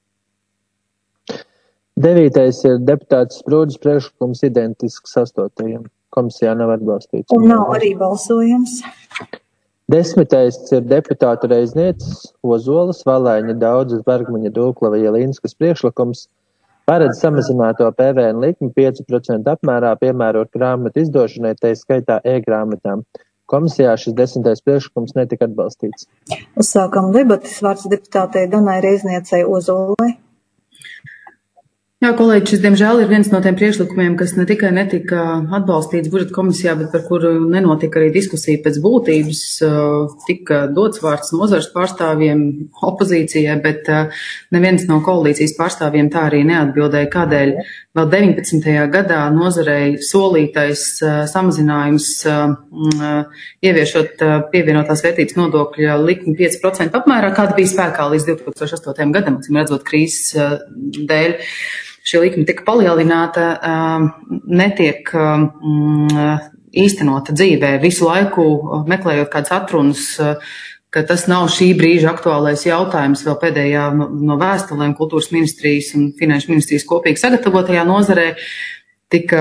9. ir deputāts Sprūdis priekšlikums identisks 8. Komisijā nav atbalstīts. Un nav arī balsojams. 10. ir deputātu Reiznieces Ozolas, Valaiņa, Daudzes, Bergmaņa, Dūklava, Jelīnskas priekšlikums paredz samazināto PVN likmi 5% apmērā, piemērot grāmatu izdošanai, tai skaitā e-grāmatām. Komisijā šis 10. priekšlikums netika atbalstīts. Uzsākam debatas. Vārds deputātei Danai Reizniecei Ozolai. Jā, kolēģi, šis, diemžēl, ir viens no tiem priekšlikumiem, kas ne tikai netika atbalstīts budžeta komisijā, bet par kuru nenotika arī diskusija pēc būtības. Tika dots vārds nozares pārstāvjiem, opozīcijai, bet neviens no koalīcijas pārstāvjiem tā arī neatbildēja, kādēļ vēl 19. gadā nozarei solītais samazinājums ieviešot pievienotās vērtības nodokļa likmi 5% apmērā, kāda bija spēkā līdz 2008. gadam, redzot krīzes dēļ. Šī likme tika palielināta, netiek īstenota dzīvē, visu laiku meklējot kādas atrunas, ka tas nav šī brīža aktuālais jautājums vēl pēdējā no vēstulēm kultūras ministrijas un finanšu ministrijas kopīgi sagatavotajā nozarē. Tika,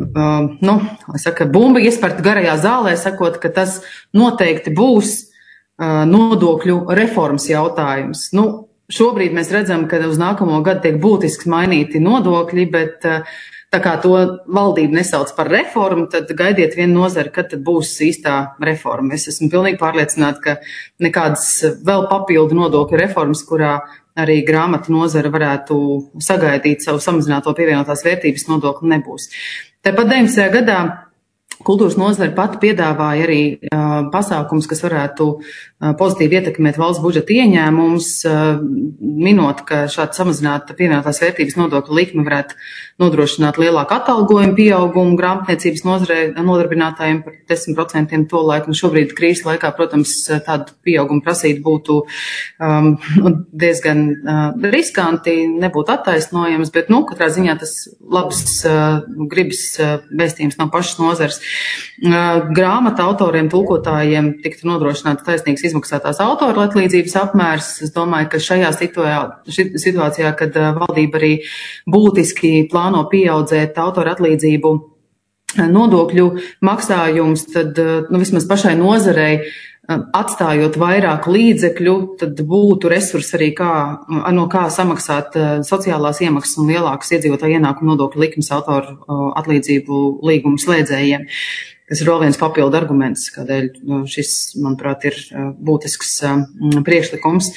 bumba iespērta garajā zālē, sakot, ka tas noteikti būs nodokļu reformas jautājums. Šobrīd mēs redzam, ka uz nākamo gadu tiek būtiski mainīti nodokļi, bet tā kā to valdība nesauc par reformu, tad gaidiet vienu nozari, kad tad būs īstā reforma. Es esmu pilnīgi pārliecināta, ka nekādas vēl papildu nodokļu reformas, kurā arī grāmatu nozara varētu sagaidīt savu samazināto pievienotās vērtības nodokli, nebūs. Tāpat 19. gadā kultūras nozare pati piedāvāja arī pasākums, kas varētu pozitīvi ietekmēt valsts budžeta ieņēmumus, minot, ka šāda samazināta pievienotās vērtības nodokļa likme varētu nodrošināt lielāku atalgojumu pieaugumu grāmatniecības nozarē nodarbinātājiem par 10% tolaik. Šobrīd krīzes laikā, protams, tādu pieaugumu prasīt būtu diezgan riskanti, nebūtu attaisnojams, bet, katrā ziņā tas labs gribas vēstījums no pašas nozares. Grāmatu autoriem, tulkotājiem tiktu nodrošināta taisnīgas izmaksātās autoru atlīdzības apmērs. Es domāju, ka šajā situācijā, kad valdība arī būtiski plāno pieaudzēt autoru atlīdzību nodokļu maksājums, tad vismaz pašai nozarei atstājot vairāk līdzekļu, tad būtu resursi arī no kā samaksāt sociālās iemaksas un lielākas iedzīvotāju ienākumu nodokļu likmes autoru atlīdzību līgumu slēdzējiem. Tas ir vēl viens papildu arguments, kādēļ šis, manuprāt, ir būtisks priekšlikums.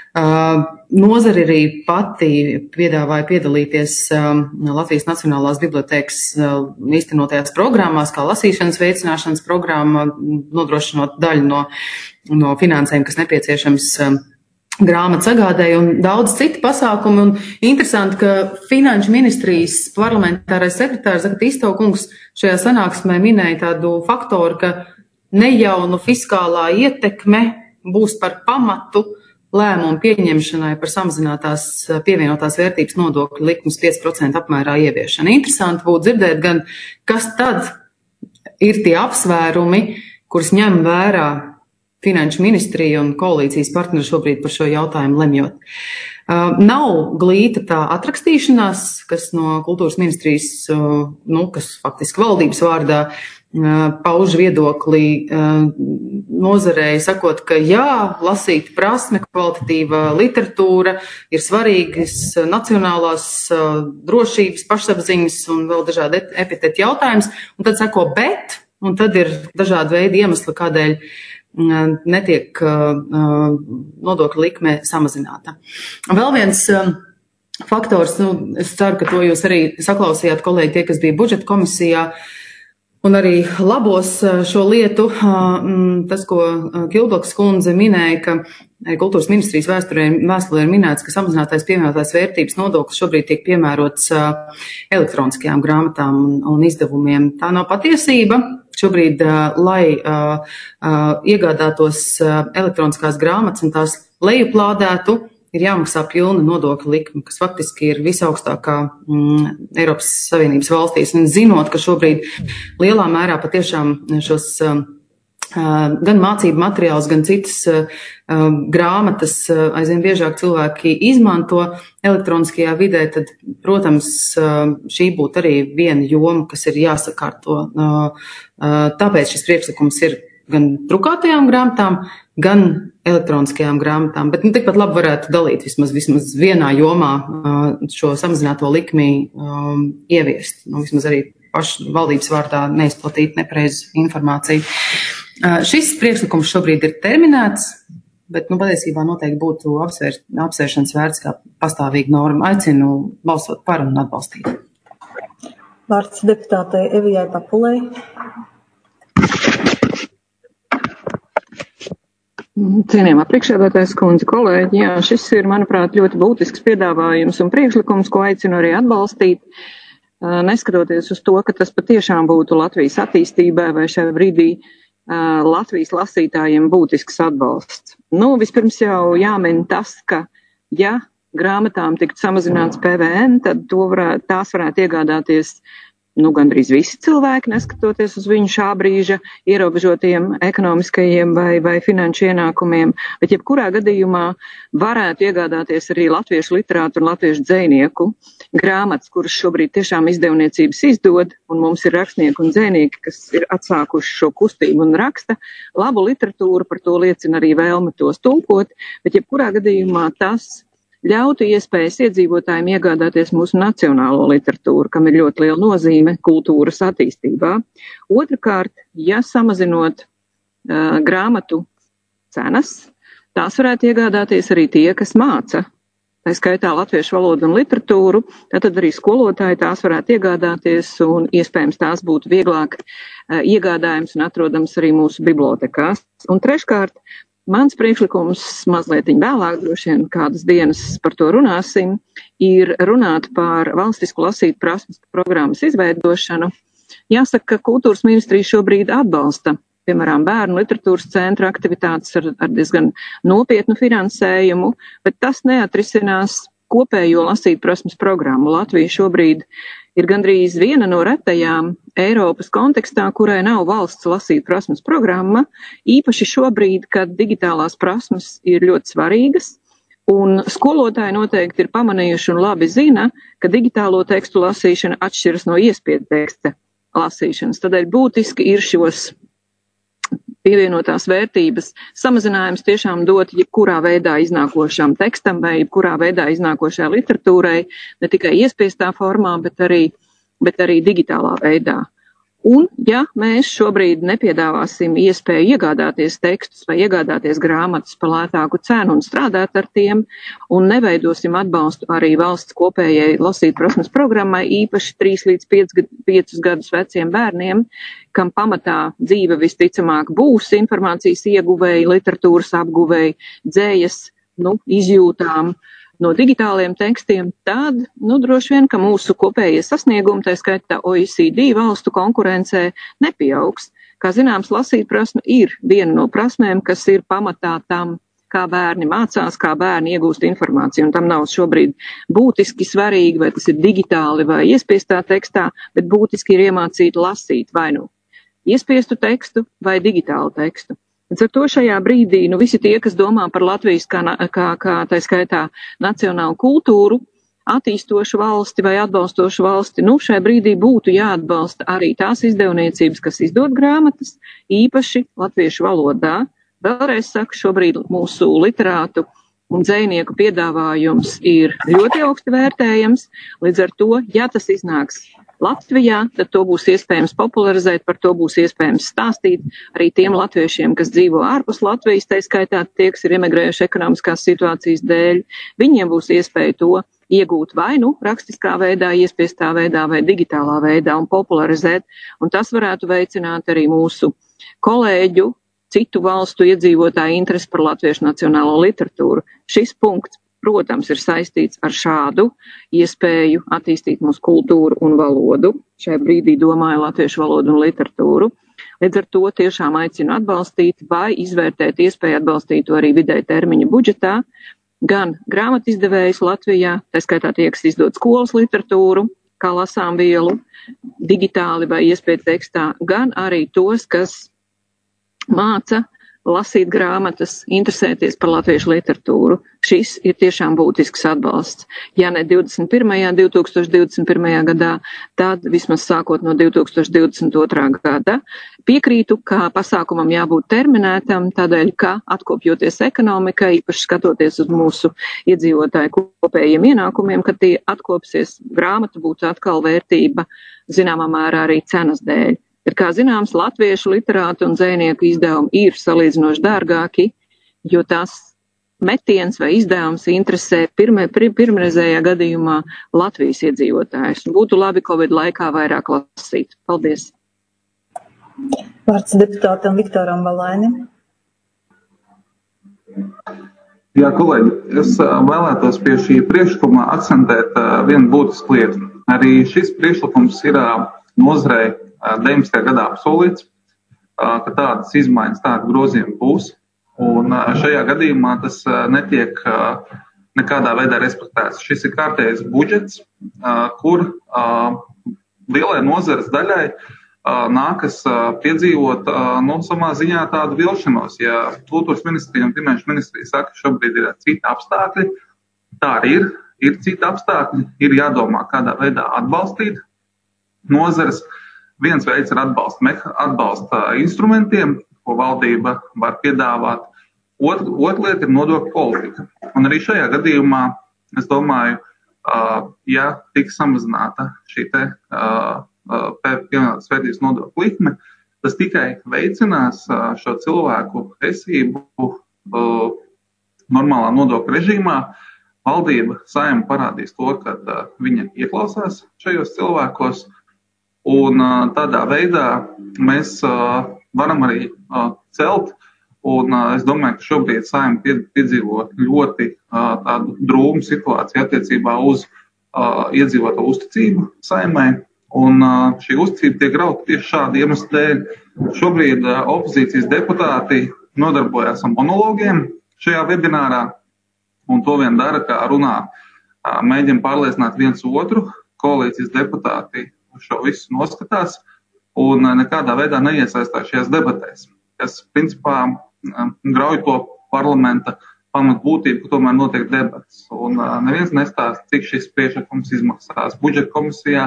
Nozare arī pati piedāvāja piedalīties Latvijas Nacionālās bibliotēkas īstenotajās programmās, kā lasīšanas veicināšanas programma, nodrošinot daļu no finansējuma, kas nepieciešams grāmatu sagādēji un daudz citu pasākumu. Un interesanti, ka Finanšu ministrijas parlamentārais sekretārs Zagatīs Taukungs šajā sanāksmē minēja tādu faktoru, ka nejaunu fiskālā ietekme būs par pamatu lēmumu pieņemšanai par samazinātās pievienotās vērtības nodokļu likmes 5% apmērā ieviešanu. Interesanti būtu dzirdēt gan, kas tad ir tie apsvērumi, kurus ņem vērā Finanšu ministrija un koalīcijas partneri šobrīd par šo jautājumu lemjot. Nav glīta tā atrakstīšanās, kas no kultūras ministrijas, kas faktiski valdības vārdā pauž viedokli nozarei, sakot, ka jā, lasīt prasme, kvalitatīva literatūra ir svarīgas nacionālās drošības, pašapziņas un vēl dažādi epiteti jautājums, un tad sako bet, un tad ir dažādi veidi iemesli, kādēļ netiek nodokļu likme samazināta. Vēl viens faktors, es ceru, ka to jūs arī saklausījāt, kolēģi, tie, kas bija budžeta komisijā, un arī labos šo lietu, tas, ko Kilbloks kundze minēja, ka kultūras ministrijas vēstulē ir minēts, ka samazinātais pievienotās vērtības nodoklis šobrīd tiek piemērots elektroniskajām grāmatām un izdevumiem. Tā nav patiesība. Šobrīd, lai iegādātos elektroniskās grāmatas un tās lejuplādētu, ir jāmaksā pilna nodokļa likme, kas faktiski ir visaugstākā Eiropas Savienības valstīs. Un zinot, ka šobrīd lielā mērā patiešām šos gan mācību materiālus, gan citas grāmatas aizvien biežāk cilvēki izmanto elektroniskajā vidē, tad, protams, šī būtu arī viena joma, kas ir jāsakārto. Tāpēc šis priekšlikums ir gan drukātajām grāmatām, gan elektroniskajām grāmatām, bet tikpat labi varētu dalīt vismaz vienā jomā šo samazināto likmi ieviest. Vismaz arī pašu valdības vārdā neizplatīt nepareizu informāciju. Šis priekšlikums šobrīd ir terminēts, bet patiesībā noteikti būtu apsvēršanas vērts kā pastāvīga norma. Aicinu balsot par un atbalstīt. Vārds deputātei Evijai Papulei. Cienījamā priekšsēdētājas kundze, kolēģi, jā, šis ir, manuprāt, ļoti būtisks piedāvājums un priekšlikums, ko aicinu arī atbalstīt, neskatoties uz to, ka tas patiešām būtu Latvijas attīstībai vai šajā brīdī Latvijas lasītājiem būtisks atbalsts. Vispirms jau jāmin tas, ka, ja grāmatām tiktu samazināts PVN, tad tās varētu iegādāties gandrīz visi cilvēki, neskatoties uz viņu šā brīža ierobežotiem ekonomiskajiem vai finanšu ienākumiem, bet jebkurā gadījumā varētu iegādāties arī latviešu literātu un latviešu dzejnieku grāmatas, kuras šobrīd tiešām izdevniecības izdod, un mums ir rakstnieki un dzejnieki, kas ir atsākuši šo kustību un raksta labu literatūru, par to liecina arī vēlme tos tulkot, bet jebkurā gadījumā tas ļautu iespējas iedzīvotājiem iegādāties mūsu nacionālo literatūru, kam ir ļoti liela nozīme kultūras attīstībā. Otrakārt, ja samazinot grāmatu cenas, tās varētu iegādāties arī tie, kas māca, tā skaitā latviešu valodu un literatūru, tad arī skolotāji tās varētu iegādāties un iespējams tās būtu vieglāk iegādājums un atrodams arī mūsu bibliotekās. Un treškārt, mans priekšlikums mazliet vēlāk, droši vien kādas dienas par to runāsim, ir runāt par valstisku lasīt prasmes programmas izveidošanu. Jāsaka, ka kultūras ministrija šobrīd atbalsta, piemēram, bērnu literatūras centra aktivitātes ar diezgan nopietnu finansējumu, bet tas neatrisinās kopējo lasīt prasmes programmu. Latvija šobrīd ir gandrīz viena no retajām Eiropas kontekstā, kurai nav valsts lasīt prasmes programma, īpaši šobrīd, kad digitālās prasmes ir ļoti svarīgas, un skolotāji noteikti ir pamanījuši un labi zina, ka digitālo tekstu lasīšana atšķiras no iespiedu teksta lasīšanas. Tādēļ būtiski ir šos pievienotās vērtības samazinājums tiešām dot jebkurā veidā iznākošam tekstam vai jebkurā veidā iznākošajai literatūrai, ne tikai iespiestā formā, bet arī digitālā veidā. Un, ja mēs šobrīd nepiedāvāsim iespēju iegādāties tekstus vai iegādāties grāmatas par lētāku cenu un strādāt ar tiem, un neveidosim atbalstu arī valsts kopējai lasīt prasmes programmai, īpaši 3 līdz 5 gadus veciem bērniem, kam pamatā dzīve visticamāk būs informācijas ieguvēji, literatūras apguvēji, dzējas, izjūtām, no digitāliem tekstiem, tad, droši vien, ka mūsu kopējie sasniegumi, tā skaitā OECD valstu konkurencē, nepieaugs. Kā zināms, lasīt prasme ir viena no prasmēm, kas ir pamatā tam, kā bērni mācās, kā bērni iegūst informāciju, un tam nav šobrīd būtiski svarīgi, vai tas ir digitāli vai iespiestā tekstā, bet būtiski ir iemācīt lasīt vai iespiestu tekstu vai digitālu tekstu. Līdz ar to šajā brīdī, visi tie, kas domā par Latvijas kā tā skaitā nacionālu kultūru, attīstošu valsti vai atbalstošu valsti, šajā brīdī būtu jāatbalsta arī tās izdevniecības, kas izdod grāmatas, īpaši latviešu valodā. Vēlreiz saku, šobrīd mūsu literātu un dzejnieku piedāvājums ir ļoti augsti vērtējams, līdz ar to, ja tas iznāks Latvijā, tad to būs iespējams popularizēt, par to būs iespējams stāstīt arī tiem latviešiem, kas dzīvo ārpus Latvijas, tā skaitā tie, kas ir emigrējuši ekonomiskās situācijas dēļ. Viņiem būs iespēja to iegūt vai rakstiskā veidā, iespiestā veidā vai digitālā veidā un popularizēt, un tas varētu veicināt arī mūsu kolēģu, citu valstu iedzīvotāju interesi par latviešu nacionālo literatūru. Šis punkts, protams, ir saistīts ar šādu iespēju attīstīt mūsu kultūru un valodu. Šajā brīdī domāju latviešu valodu un literatūru. Līdz ar to tiešām aicinu atbalstīt vai izvērtēt iespēju atbalstīt to arī vidēja termiņa budžetā, gan grāmatizdevējus Latvijā, tā skaitā tie, kas izdod skolas literatūru, kā lasām vielu, digitāli vai iespēju tekstā, gan arī tos, kas māca lasīt grāmatas, interesēties par latviešu literatūru. Šis ir tiešām būtisks atbalsts. Ja ne 2021. gadā, tad vismaz sākot no 2022. gada. Piekrītu, ka pasākumam jābūt terminētam, tādēļ, ka atkopjoties ekonomikai, īpaši skatoties uz mūsu iedzīvotāju kopējiem ienākumiem, kad tie atkopsies, grāmata būtu atkal vērtība, zināmā mērā arī cenas dēļ. Bet, kā zināms, latviešu literātu un dzejnieku izdevumi ir salīdzinoši dārgāki, jo tās metiens vai izdevums interesē pirmreizējā gadījumā Latvijas iedzīvotājus. Būtu labi Covid laikā vairāk lasīt. Paldies! Vārds deputātam Viktoram Valainim. Jā, kolēģi, es vēlētos pie šī priekšlikuma akcentēt vienu būtisku lietu. Arī šis priekšlikums ir nozarei 19. gadā apsolīts, ka tādas izmaiņas, tāda grozījuma būs, un šajā gadījumā tas netiek nekādā veidā respektēts. Šis ir kārtējs budžets, kur lielai nozares daļai nākas piedzīvot, savā ziņā tādu vilšanos. Ja kultūras ministrija un finanšu ministrija saka, ka šobrīd ir citi apstākļi, tā arī ir citi apstākļi, ir jādomā, kādā veidā atbalstīt nozares. Viens veids ir atbalsta instrumentiem, ko valdība var piedāvāt. Otra lieta ir nodokļu politika. Un arī šajā gadījumā, es domāju, ja tiks samazināta šī pievienotās vērtības nodokļu likme, tas tikai veicinās šo cilvēku esību normālā nodokļu režīmā. Valdība, Saeima parādīs to, ka viņa ieklausās šajos cilvēkos. Un tādā veidā mēs varam arī celt, un es domāju, ka šobrīd Saeima piedzīvo ļoti tādu drūmu situāciju attiecībā uz iedzīvotāju uzticību Saeimai, un šī uzticība tiek grauta tieši šādu iemeslu dēļ. Šobrīd opozīcijas deputāti nodarbojas ar monologiem šajā webinārā, un to vien dara, kā runā, mēģina pārliecināt viens otru, koalīcijas deputāti šo visu noskatās un nekādā veidā neiesaistās šajās debatēs, kas principā grauj to parlamenta pamatbūtību, ka tomēr notiek debatas. Un neviens nestāsta, cik šis priekšlikums izmaksās budžeta komisijā,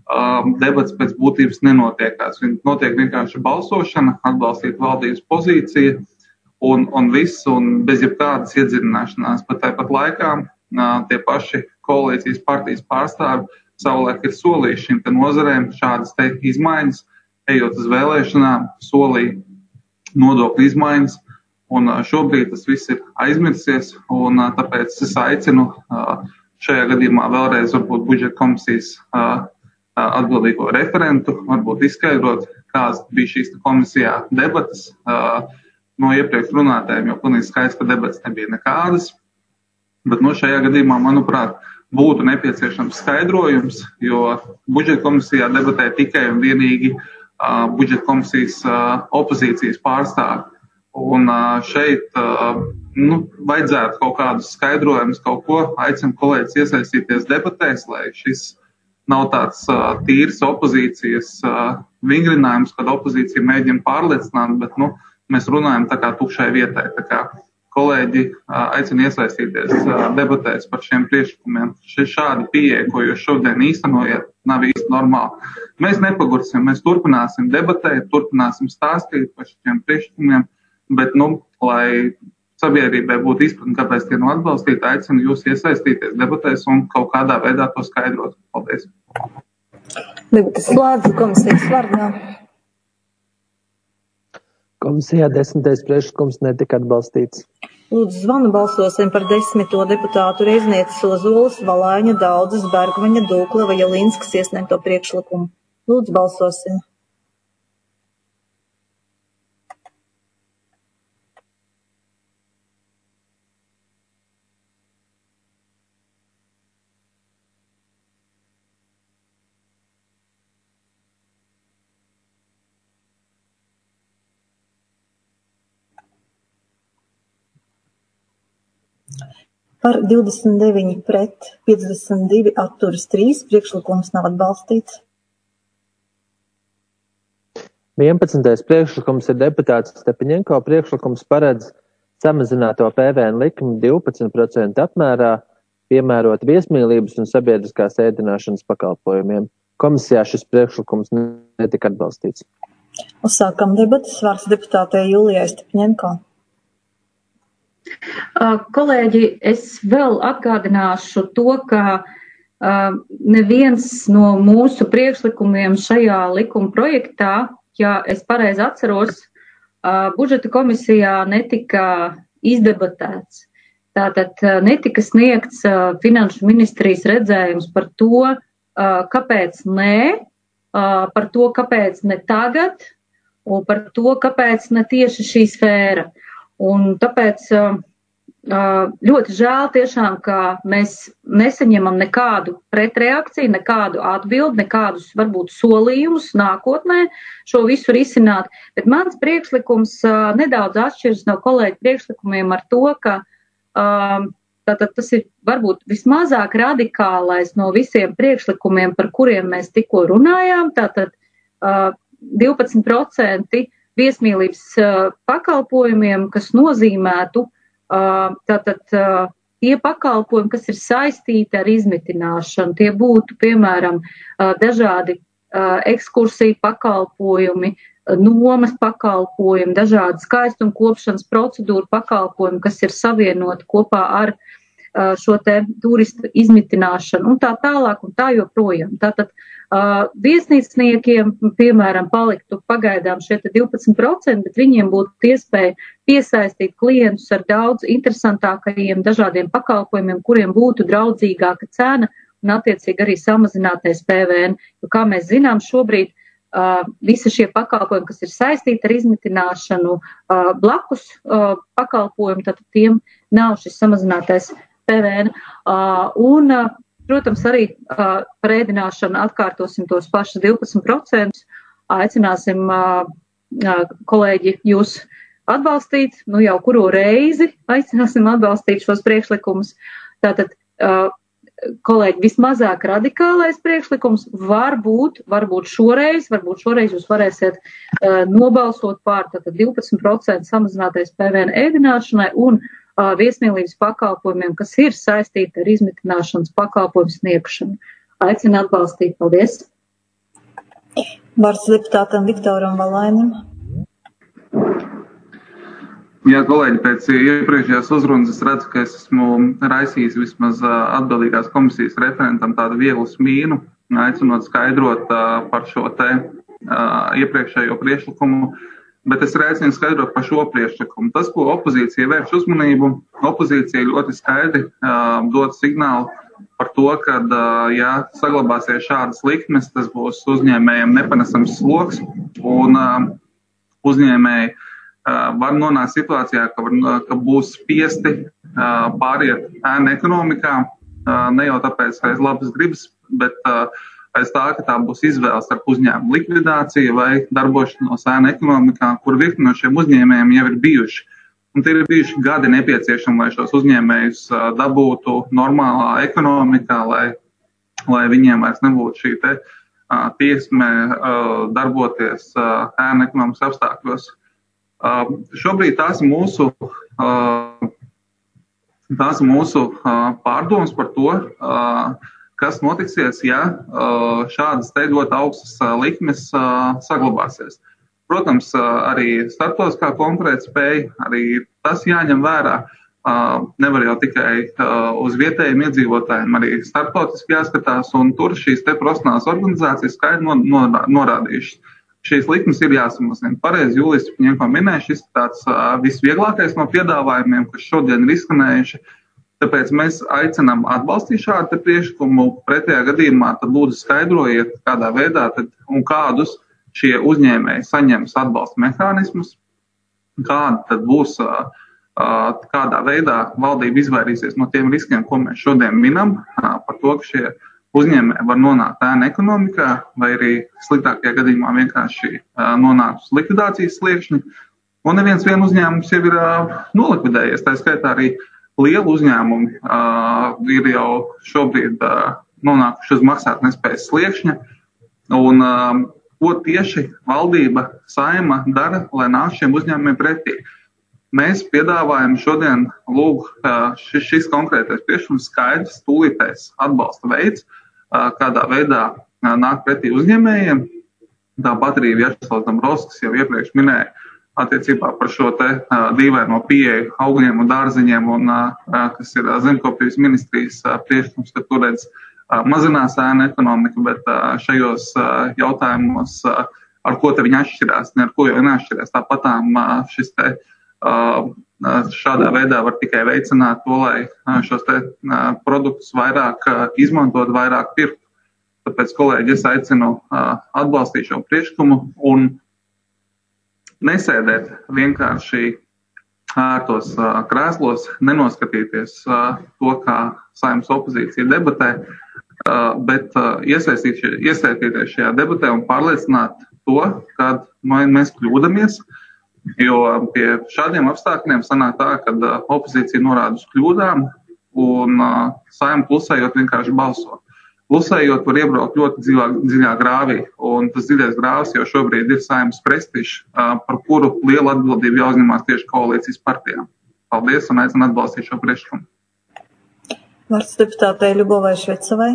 debats pēc būtības nenotiekās. Notiek vienkārši balsošana, atbalstīt valdības pozīciju un viss, un bez jebkādas iedziļināšanās. Bet tāpat laikā tie paši koalīcijas partijas pārstāvi savulaik ir solījuši šīm te nozarēm šādas te izmaiņas, ejot uz vēlēšanām, solīja nodokļu izmaiņas, un šobrīd tas viss ir aizmirsies, un tāpēc es aicinu šajā gadījumā vēlreiz varbūt budžeta komisijas atbildīgo referentu, varbūt izskaidrot, kādas bija šīs komisijā debatas no iepriekš runātājiem, jo pilnīgi skaidrs, ka debatas nebija nekādas. Bet šajā gadījumā, manuprāt, būtu nepieciešams skaidrojums, jo budžeta komisijā debatē tikai un vienīgi budžeta komisijas opozīcijas pārstāvi. Un šeit vajadzētu kaut kādus skaidrojumus, kaut ko aicinu kolēģis iesaistīties debatēs, lai šis nav tāds tīrs opozīcijas vingrinājums, kad opozīcija mēģina pārliecināt, bet mēs runājam tā kā tukšai vietai. Tā kā kolēģi aicina iesaistīties debatēs par šiem priekšlikumiem. Šādi pieeja, ko jūs šodien īstenojat, nav īsti normāli. Mēs nepagursim, mēs turpināsim debatēt, turpināsim stāstīt par šiem priekšlikumiem, bet, lai sabiedrībai būtu izpratne, kāpēc tie nav atbalstīti, aicinu jūs iesaistīties debatēs un kaut kādā veidā to skaidrot. Paldies. Debates slēdz komisijas vārdā. Komisijā 10. priekšlikums netika atbalstīts. Lūdzu, zvanu balsosim par 10. deputātu Reiznieces Ozoles, Valaiņa, Daudzes, Bergmaņa, Dūklava, Jelīnskas iesniegto priekšlikumu. Lūdzu, balsosim. Par 29 pret 52 atturas 3 priekšlikums nav atbalstīts. 11. priekšlikums ir deputāts Stepaņenko priekšlikums paredz samazināto PVN likmi 12% apmērā, piemērot viesmīlības un sabiedriskās ēdināšanas pakalpojumiem. Komisijā šis priekšlikums netika atbalstīts. Uzsākam debatas, vārds deputātei Julijai Stepaņenko. Kolēģi, es vēl atgādināšu to, ka neviens no mūsu priekšlikumiem šajā likuma projektā, ja es pareizi atceros, budžeta komisijā netika izdebatēts. Tātad netika sniegts finanšu ministrijas redzējums par to, kāpēc nē, par to, kāpēc ne tagad, un par to, kāpēc ne tieši šī sfēra. Un tāpēc ļoti žēl tiešām, ka mēs nesaņemam nekādu pretreakciju, nekādu atbildi, nekādus varbūt solījumus nākotnē šo visu risināt. Bet mans priekšlikums nedaudz atšķiras no kolēģu priekšlikumiem ar to, ka tātad tas ir varbūt vismazāk radikālais no visiem priekšlikumiem, par kuriem mēs tikko runājām. Tātad 12% viesmīlības pakalpojumiem, kas nozīmētu tātad tie pakalpojumi, kas ir saistīti ar izmitināšanu. Tie būtu, piemēram, dažādi ekskursiju pakalpojumi, nomas pakalpojumi, dažādi skaistumkopšanas procedūru pakalpojumi, kas ir savienoti kopā ar šo te turistu izmitināšanu un tā tālāk un tā joprojām. Tātad viesnīcniekiem, piemēram, paliktu pagaidām šie 12%, bet viņiem būtu iespēja piesaistīt klientus ar daudz interesantākajiem dažādiem pakalpojumiem, kuriem būtu draudzīgāka cena un attiecīgi arī samazinātais PVN. Jo, kā mēs zinām, šobrīd visi šie pakalpojumi, kas ir saistīti ar izmitināšanu, blakus pakalpojumi, tad tiem nav šis samazinātais PVN. Protams, arī par ēdināšanu atkārtosim tos pašus 12%. Aicināsim kolēģi jūs atbalstīt, jau kuro reizi aicināsim atbalstīt šos priekšlikumus. Tātad, kolēģi, vismazāk radikālais priekšlikums varbūt šoreiz jūs varēsiet nobalsot pār 12% samazinātais PVN ēdināšanai un viesmīlības pakalpojumiem, kas ir saistīti ar izmitināšanas pakalpojumu sniegšanu. Aicinu atbalstīt. Paldies! Vārds deputātam Viktoram Valainim. Jā, kolēģi, pēc iepriekšējās uzrunas es redzu, ka es esmu raisījis vismaz atbildīgās komisijas referentam tādu vieglu smīnu, aicinot skaidrot par šo te iepriekšējo priekšlikumu, bet es aicinu skaidrot par šo priekšlikumu. Tas, ko opozīcija vērš uzmanību, opozīcija ļoti skaidri dod signālu par to, ka, ja saglabāsies šādas likmes, tas būs uzņēmējiem nepanesams sloks, un uzņēmēji var nonākt situācijā, ka būs spiesti pāriet ēnu ekonomikā, ne jau tāpēc, ka aiz labas gribas, bet aiz tā, ka tā būs izvēles ar uzņēmumu likvidāciju vai darbošanos ēnu ekonomikā, kur virkni no šiem uzņēmējiem jau ir bijuši. Un tie ir bijuši gadi nepieciešami, lai šos uzņēmējus dabūtu normālā ekonomikā, lai viņiem vairs nebūtu šī te tieksme darboties ēnu ekonomikas apstākļos. Šobrīd tās ir mūsu pārdomas par to, kas notiksies, ja šādas te ļoti augstas likmes saglabāsies. Protams, arī starptautiskā konkurētspēja, arī tas jāņem vērā. Nevar jau tikai uz vietējiem iedzīvotājiem, arī starptautiski jāskatās, un tur šīs te profesionālās organizācijas skaidri norādījušas. Šīs likmes ir jāsamazina. Pareizi Jūlijas Piņēko minēja, šis tāds visvieglākais no piedāvājumiem, kas šodien ir izskanējuši. Tāpēc mēs aicinām atbalstīt šādu priekšlikumu. Pretējā gadījumā tad lūdzu skaidrojiet, kādā veidā un kādus šie uzņēmēji saņems atbalsta mehānismus, kāda tad būs, kādā veidā valdība izvairīsies no tiem riskiem, ko mēs šodien minam, par to, ka šie uzņēmēji var nonākt ēnu ekonomikā, vai arī sliktākajā gadījumā vienkārši nonākt uz likvidācijas sliekšņa. Un neviens uzņēmums jau ir nolikvidējies. Tā skaitā arī lieli uzņēmumi ir jau šobrīd nonākuši uz maksātnespējas sliekšņa. Un ko tieši valdība, Saeima dara, lai nāk šiem uzņēmumiem pretī? Mēs piedāvājam šodien šis konkrētais priekšlikums skaidrs, tūlītais atbalsta veids, kādā veidā nāk pretī uzņēmējiem. Tāpat arī Vjačeslavs Dombrovskis jau iepriekš minēja attiecībā par šo te dīvaino pieeju augļiem un dārziņiem, un kas ir Zemkopības ministrijas priekšlikums, ka turedz mazinās ēnu ekonomika, bet šajos jautājumos, ar ko te viņi atšķirās, ne ar ko jau neatšķirās. Tāpatām šis te šādā veidā var tikai veicināt to, lai šos te produktus vairāk izmantot, vairāk pirkt. Tāpēc, kolēģi, es aicinu atbalstīt šo priekšlikumu un nesēdēt vienkārši ērtos krēslos, nenoskatīties to, kā Saeimas opozīcija debatē, bet iesaistīties šajā debatē un pārliecināt to, kad mēs kļūdamies. Jo pie šādiem apstākļiem sanāk tā, ka opozīcija norāda uz kļūdām un Saeima klusējot vienkārši balso. Klusējot var iebraukt ļoti dziļā grāvī, un tas dziļais grāvs jau šobrīd ir Saeimas prestižs, par kuru lielu atbildību jāuzņemās tieši koalīcijas partijām. Paldies un aicinu atbalstīt šo priekšlikumu. Vārds deputātei Ļubovai Švecovai.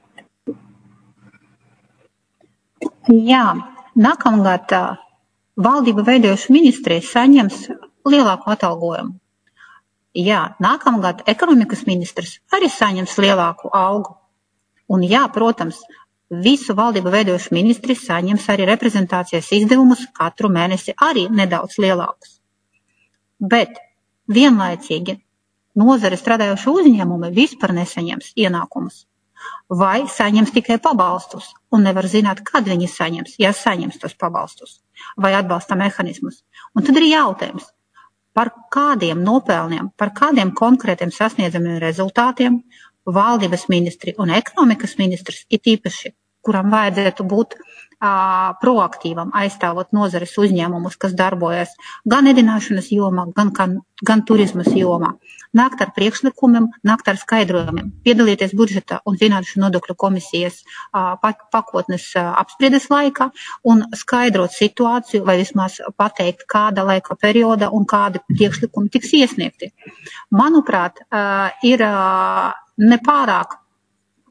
Jā, nākamgad valdība veidojuši ministri saņems lielāku atalgojumu. Jā, nākamgad ekonomikas ministrs arī saņems lielāku algu. Un jā, protams, visu valdību veidojuši ministri saņems arī reprezentācijas izdevumus katru mēnesi arī nedaudz lielākus. Bet vienlaicīgi nozare strādājoši uzņēmumi vispār nesaņems ienākumus. Vai saņems tikai pabalstus, un nevar zināt, kad viņi saņems, ja saņems tos pabalstus, vai atbalsta mehānismus. Un tad ir jautājums, par kādiem nopelniem, par kādiem konkrētiem sasniedzamiem rezultātiem valdības ministri un ekonomikas ministrs ir īpaši, kuram vajadzētu būt proaktīvam, aizstāvot nozares uzņēmumus, kas darbojas gan ēdināšanas jomā, gan turismas jomā. Nākt ar priekšlikumiem, nākt ar skaidrojumiem, piedalīties budžeta un finanšu nodokļu komisijas pakotnes apspriedes laikā un skaidrot situāciju vai vismaz pateikt, kāda laika perioda un kādi priekšlikumi tiks iesniegti. Manuprāt, ir nepārāk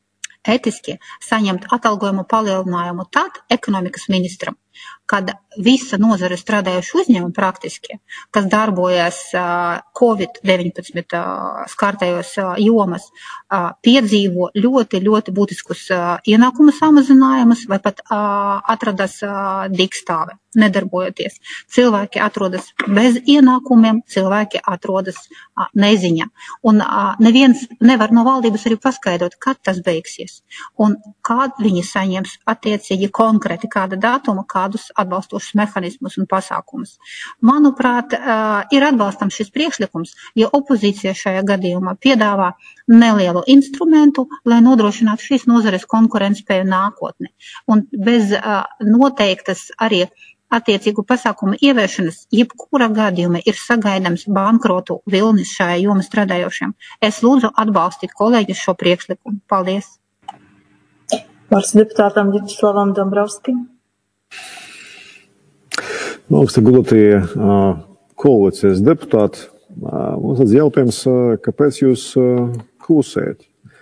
etiski saņemt atalgojumu palielinājumu tad ekonomikas ministram, kad visa nozare strādājuši uzņēmumi praktiski, kas darbojas COVID-19 skartajos jomas, piedzīvo ļoti, ļoti būtiskus ienākumu samazinājumus vai pat atrodas digstāve, nedarbojoties. Cilvēki atrodas bez ienākumiem, cilvēki atrodas neziņā. Un neviens nevar no valdības arī paskaidrot, kad tas beigsies un kad viņi saņems attiecīgi konkrēti kāda datuma, kādus atbalstošus mehānismus un pasākumus. Manuprāt, ir atbalstams šis priekšlikums, jo opozīcija šajā gadījumā piedāvā nelielu instrumentu, lai nodrošinātu šīs nozares konkurentspēju nākotni. Un bez noteiktas arī attiecīgu pasākumu ieviešanas, jebkura gadījuma ir sagaidams bankrotu vilnis šajā jomā strādājošiem. Es lūdzu atbalstīt kolēģus šo priekšlikumu. Paldies! Vārds deputātam Vjačeslavam Dombrovskim. Augsti godātie koalīcijas deputāti, mums tāds jautājums, kāpēc jūs klusējat?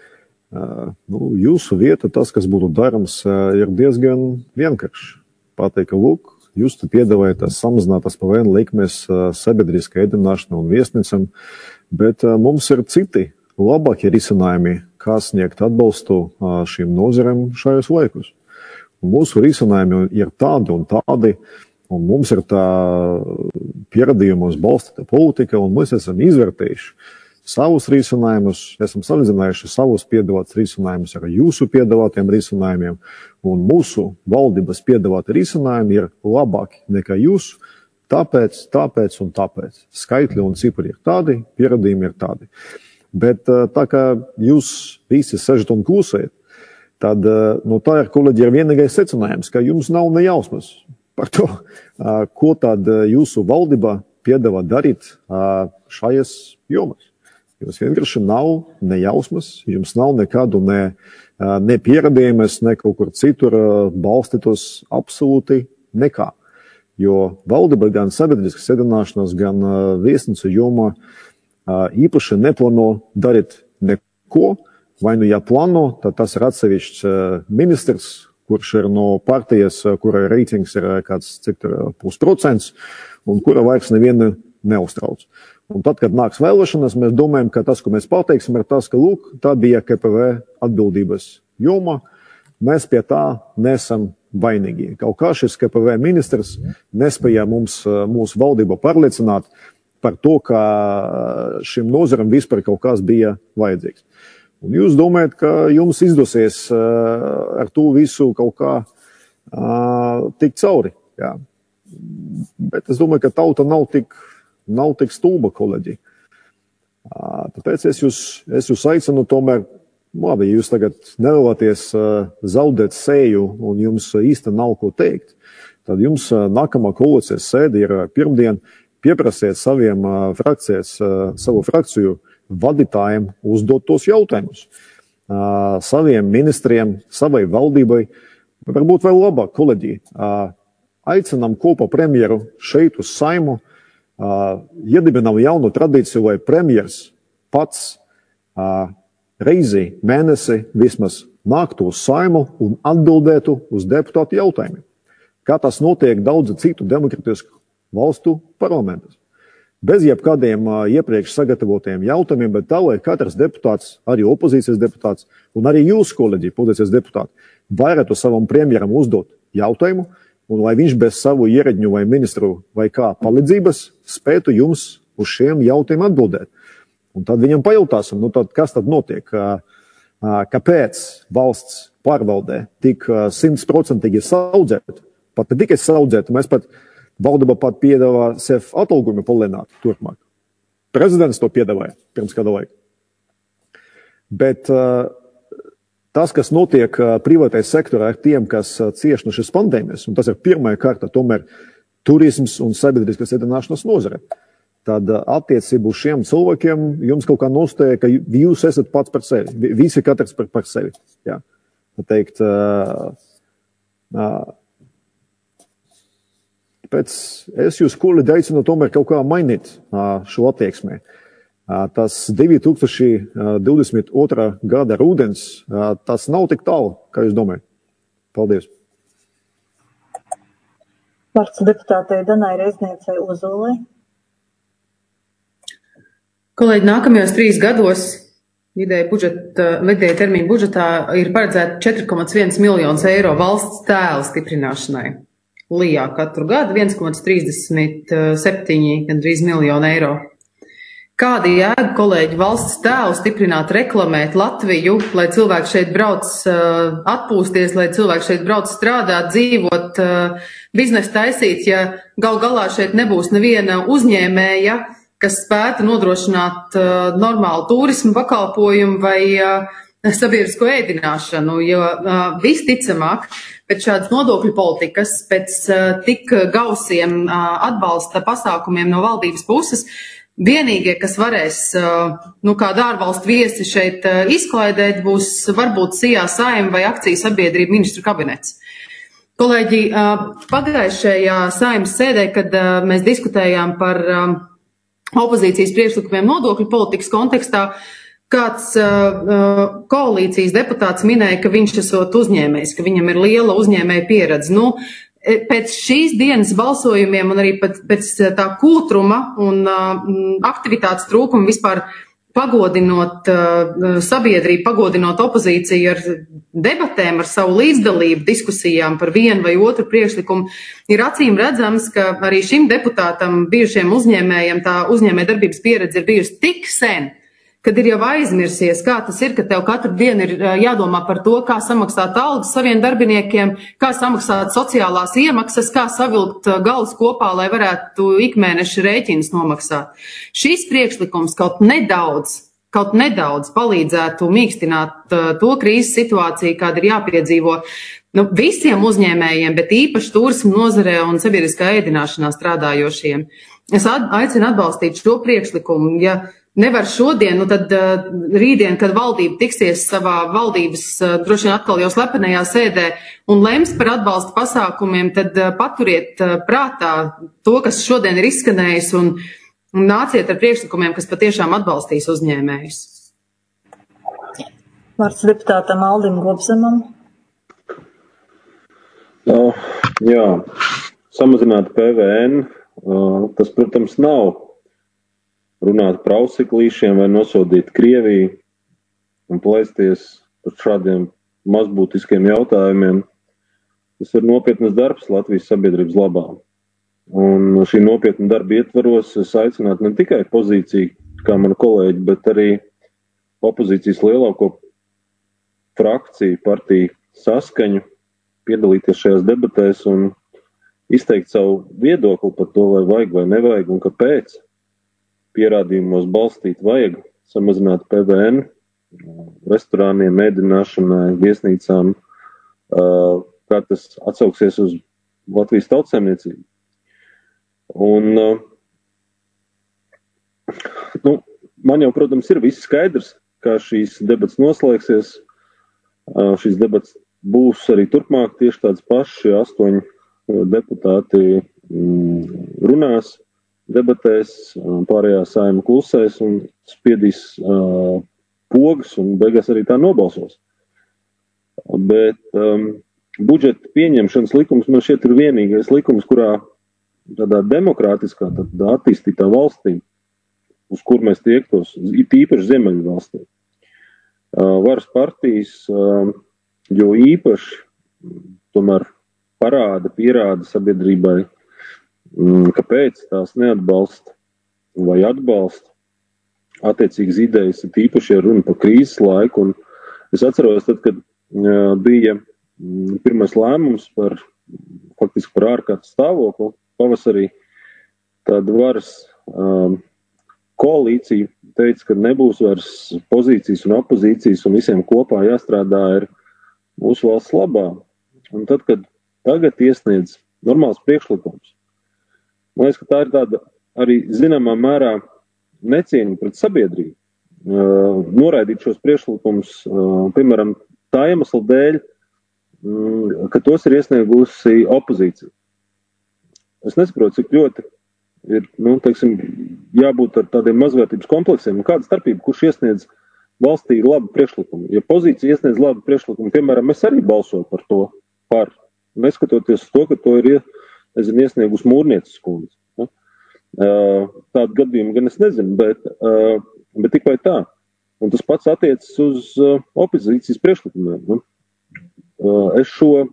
Jūsu vieta, tas, kas būtu darams, ir diezgan vienkārši. Pateikt, ka lūk, jūs te piedāvājat samazinātas PVN likmes sabiedriskai ēdināšanai un viesnīcam, bet mums ir citi labākie risinājumi, kā sniegt atbalstu šīm nozarēm šajos laikus. Mūsu risinājumi ir tādi un tādi, un mums ir tā pierādījumos balstīta politika, un mēs esam izvērtējuši savus risinājumus, esam salīdzinājuši savus piedāvātus risinājumus ar jūsu piedāvātiem risinājumiem, un mūsu valdības piedāvāti risinājumi ir labāki nekā jūsu, tāpēc un tāpēc. Skaitļi un cipari ir tādi, pierādījumi ir tādi. Bet tā kā jūs visi sežat un klusējat, tad tā ir, kolēģi, ir vienīgais secinājums, ka jums nav nejausmas par to, ko tad jūsu valdība piedāvā darīt šajās jomās. Jums vienkārši nav nejausmas, jums nav nekādu ne pierādījumus, ne kaut kur citur balstītos absolūti nekā. Jo valdība gan sabiedriskas ēdināšanas, gan viesnīcu jomā īpaši neplāno darīt neko, vai nu ja plāno, tad tas ir atsevišķs ministrs, kurš ir no partijas, kura reitings ir kāds cik tur +%, un kura vairs nevienu neuztrauc. Un tad, kad nāks vēlēšanas, mēs domājam, ka tas, ko mēs pateiksim, ir tas, ka, lūk, tā bija KPV atbildības joma, mēs pie tā nesam vainīgi. Kaut kā šis KPV ministrs nespēja mūsu valdību pārliecināt par to, ka šim nozaram vispār kaut kas bija vajadzīgs. Un jūs domājat, ka jums izdosies ar to visu kaut kā tikt cauri. Jā. Bet es domāju, ka tauta nav tik stulba, kolēģi. Tāpēc es jūs aicinu tomēr, labi, ja jūs tagad nevēlaties zaudēt seju un jums īsti nav ko teikt, tad jums nākamā koalīcijas sēde ir pirmdien, pieprasiet savu frakciju vadītājiem uzdot tos jautājumus. Saviem ministriem, savai valdībai, varbūt vēl labāk, kolēģi, aicinām kopā premjeru šeit uz Saimu, iedibinām jaunu tradīciju, lai premjers pats reizi mēnesi vismaz nāktu uz Saimu un atbildētu uz deputātu jautājumiem. Kā tas notiek daudzu citu demokratisku valstu parlamentus. Bez jebkādiem iepriekš sagatavotiem jautājumiem, bet tā, lai katrs deputāts, arī opozīcijas deputāts un arī jūs, kolēģi, pozīcijas deputāti, varētu savam premjeram uzdot jautājumu, un lai viņš bez savu ierēdņu vai ministru vai kā palīdzības spētu jums uz šiem jautājumiem atbildēt. Un tad viņam pajautāsim, tad kas tad notiek, kāpēc valsts pārvaldē tik 100% saudzēt, pat ne tikai saudzēt, mēs pat valdība pat piedāvā sev atalgojumu palielināt turpmāk. Prezidents to piedāvāja pirms kāda laika. Bet tas, kas notiek privātais sektorā ar tiem, kas cieš no šīs pandēmijas, un tas ir pirmā kārta tomēr turisms un sabiedriskas ēdināšanas nozare, tad attiecību šiem cilvēkiem jums kaut kā nostāja, ka jūs esat pats par sevi. Visi katrs par sevi. Jā. Tā teikt, pēc es jūs kolēģi aicinu tomēr kaut kā mainīt šo attieksmi. Tas 2022. gada rudens, tas nav tik tālu, kā jūs domājat. Paldies. Vārds deputātei Danai Reizniecei Ozolai. Kolēģi, nākamajos 3 gados vidēja termiņa budžetā ir paredzēta 4,1 miljonus eiro valsts tēla stiprināšanai. Lijā katru gadu 1,37 gandrīz miljonu eiro. Kāda jēga, kolēģi, valsts tēlu stiprināt, reklamēt Latviju, lai cilvēki šeit brauc atpūsties, lai cilvēki šeit brauc strādāt, dzīvot, biznesu taisīt, ja gal galā šeit nebūs neviena uzņēmēja, kas spētu nodrošināt normālu turismu pakalpojumu vai sabiedrisko ēdināšanu, jo visticamāk pēc šādas nodokļu politikas, pēc tik gausiem atbalsta pasākumiem no valdības puses, vienīgie, kas varēs, kādu ārvalstu viesi šeit izklaidēt, būs varbūt Sijā Saeima vai akciju sabiedrība ministru kabinets. Kolēģi, pagājušajā Saeimas sēdē, kad mēs diskutējām par opozīcijas priekšlikumiem nodokļu politikas kontekstā, kāds koalīcijas deputāts minēja, ka viņš esot uzņēmējs, ka viņam ir liela uzņēmēja pieredze. Pēc šīs dienas balsojumiem un arī pēc tā kūtruma un aktivitātes trūkuma vispār pagodinot sabiedrību, pagodinot opozīciju ar debatēm, ar savu līdzdalību diskusijām par vienu vai otru priekšlikumu, ir acīm redzams, ka arī šim deputātam, bijušiem uzņēmējiem, tā uzņēmēja darbības pieredze ir bijusi tik sen, kad ir jau aizmirsies, kā tas ir, ka tev katru dienu ir jādomā par to, kā samaksāt algas saviem darbiniekiem, kā samaksāt sociālās iemaksas, kā savilkt galus kopā, lai varētu ikmēneša rēķinus nomaksāt. Šis priekšlikums kaut nedaudz palīdzētu mīkstināt to krīzes situāciju, kāda ir jāpiedzīvo visiem uzņēmējiem, bet īpaši turismu nozarē un sabiedriskā ēdināšanā strādājošiem. Es aicinu atbalstīt šo priekšlikumu. Ja nevar šodien, tad rītdien, kad valdība tiksies savā valdības droši vien atkal jau slepenajā sēdē un lems par atbalsta pasākumiem, tad paturiet prātā to, kas šodien ir izskanējis un nāciet ar priekšlikumiem, kas patiešām atbalstīs uzņēmējus. Vārds deputātam Aldim Gobzemam. Jā, samazināt PVN, tas, protams, nav runāt par ausiklīšiem vai nosodīt Krieviju un plēsties par šādiem mazbūtiskiem jautājumiem. Tas ir nopietnas darbs Latvijas sabiedrības labā. Un šī nopietna darba ietvaros es aicinātu ne tikai pozīciju, kā mani kolēģi, bet arī opozīcijas lielāko frakciju, partiju Saskaņu piedalīties šajās debatēs un izteikt savu viedokli par to, vai vajag vai nevajag un kāpēc. Pierādījumos balstīt vajag samazināt PVN restorāniem, ēdināšanai, viesnīcām, kā tas atsauksies uz Latvijas tautsaimniecību. Un, man jau, protams, ir viss skaidrs, kā šīs debats noslēgsies. Šīs debats būs arī turpmāk tieši tāds pašs, 8 deputāti runās debatēs, pārējā Saeima klusēs un spiedīs pogas un beigās arī tā nobalsos. Bet budžeta pieņemšanas likums man šķiet ir vienīgais likums, kurā tādā demokrātiskā, tādā attīstītā valstī, uz kur mēs tiektos, it īpaši Ziemeļu valstī. Varas partijas, jo īpaši tomēr pierāda sabiedrībai, kāpēc tās neatbalsta vai atbalsta attiecīgas idejas, ir īpaši runa par krīzes laiku. Un es atceros, tad, kad bija pirmais lēmums faktiski par ārkārtas stāvokli pavasarī, tad varas koalīcija teica, ka nebūs vairs pozīcijas un opozīcijas un visiem kopā jāstrādā ir mūsu valsts labā. Un tad, kad tagad iesniedz normāls priekšlikums, man liekas, ka tā ir tāda arī zināmā mērā necieņa pret sabiedrību. Noraidīt šos priekšlikumus, piemēram, tā iemesla dēļ, ka tos ir iesniegusi opozīcija. Es nesaprotu, cik ļoti ir, teiksim, jābūt ar tādiem mazvērtības kompleksiem. Un kāda starpība, kurš iesniedz valstī labu priekšlikumu? Ja pozīcija iesniedz labu priekšlikumu, piemēram, es arī balsoju par, neskatoties uz to, ka to ir, iesniegus Mūrnieces kundze. Ja? Tādu gadījumu gan es nezinu, bet tik vai tā. Un tas pats attiecas uz opozīcijas priekšlikumiem. Es šo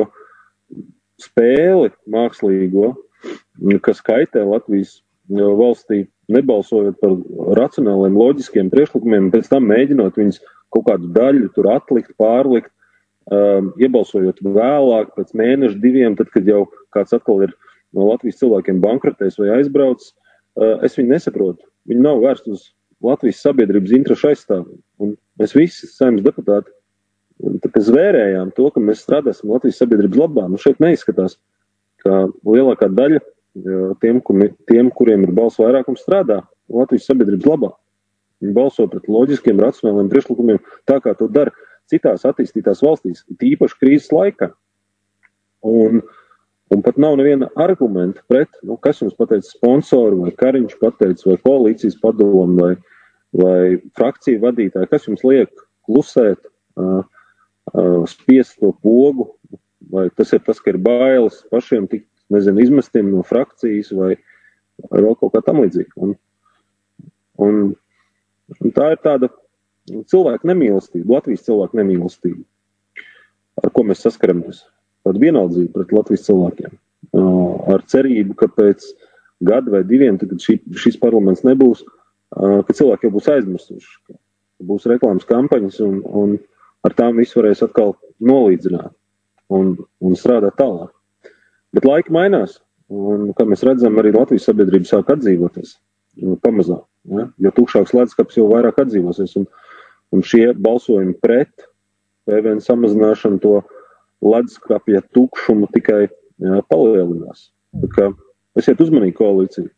spēli mākslīgo, kas kaitē Latvijas valstī, nebalsojot par racionāliem, loģiskiem priekšlikumiem, pēc tam mēģinot viņus kaut kādu daļu tur atlikt, pārlikt, iebalsojot vēlāk, pēc mēneša 2, tad, kad jau kāds atkal ir no Latvijas cilvēkiem bankrotējis vai aizbraucis, es viņu nesaprotu. Viņi nav vērsti uz Latvijas sabiedrības interešu aizstāvību. Un mēs visi Saeimas deputāti, kad zvērējām to, ka mēs strādāsim Latvijas sabiedrības labā, šeit neizskatās, ka lielākā daļa tiem, kuriem ir balsu vairākums, strādā Latvijas sabiedrības labā. Viņi balso pret loģiskiem, racionāliem priekšlikumiem, tā kā to dara citās attīstītās valstīs, tīpaši krīzes laikā. Un pat nav neviena argumenta pret, kas jums pateica sponsori, vai Kariņš pateica, vai koalīcijas padomu, vai frakciju vadītāji, kas jums liek klusēt, spiest to pogu, vai tas ir tas, ka ir bailes pašiem tikt, izmestiem no frakcijas, vai vēl kaut kā tam līdzīga. Un tā ir tāda cilvēku nemīlestība, Latvijas cilvēku nemīlestība, ar ko mēs saskaramies. Tāda vienaldzība pret Latvijas cilvēkiem. Ar cerību, ka pēc gada vai 2, kad šis parlaments nebūs, ka cilvēki jau būs aizmirsuši, ka būs reklāmas kampaņas un ar tām visu varēs atkal nolīdzināt un strādāt tālāk. Bet laika mainās, un, kā mēs redzam, arī Latvijas sabiedrība sāk atdzīvoties pamazām. Ja? Jo tukšāks leduskapis jau vairāk atdzīvosies, un šie balsojumi pret PVN samazināšanu to leduskapja tukšumu tikai palielinās. Tā kā esiet uzmanīgi koalīcija.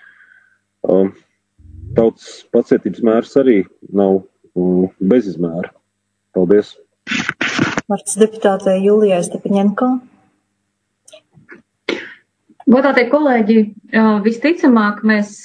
Tautas pacietības mērs arī nav bezizmēra. Paldies. Vārds deputātei Julijai Stepaņenko. Godātie kolēģi, visticamāk mēs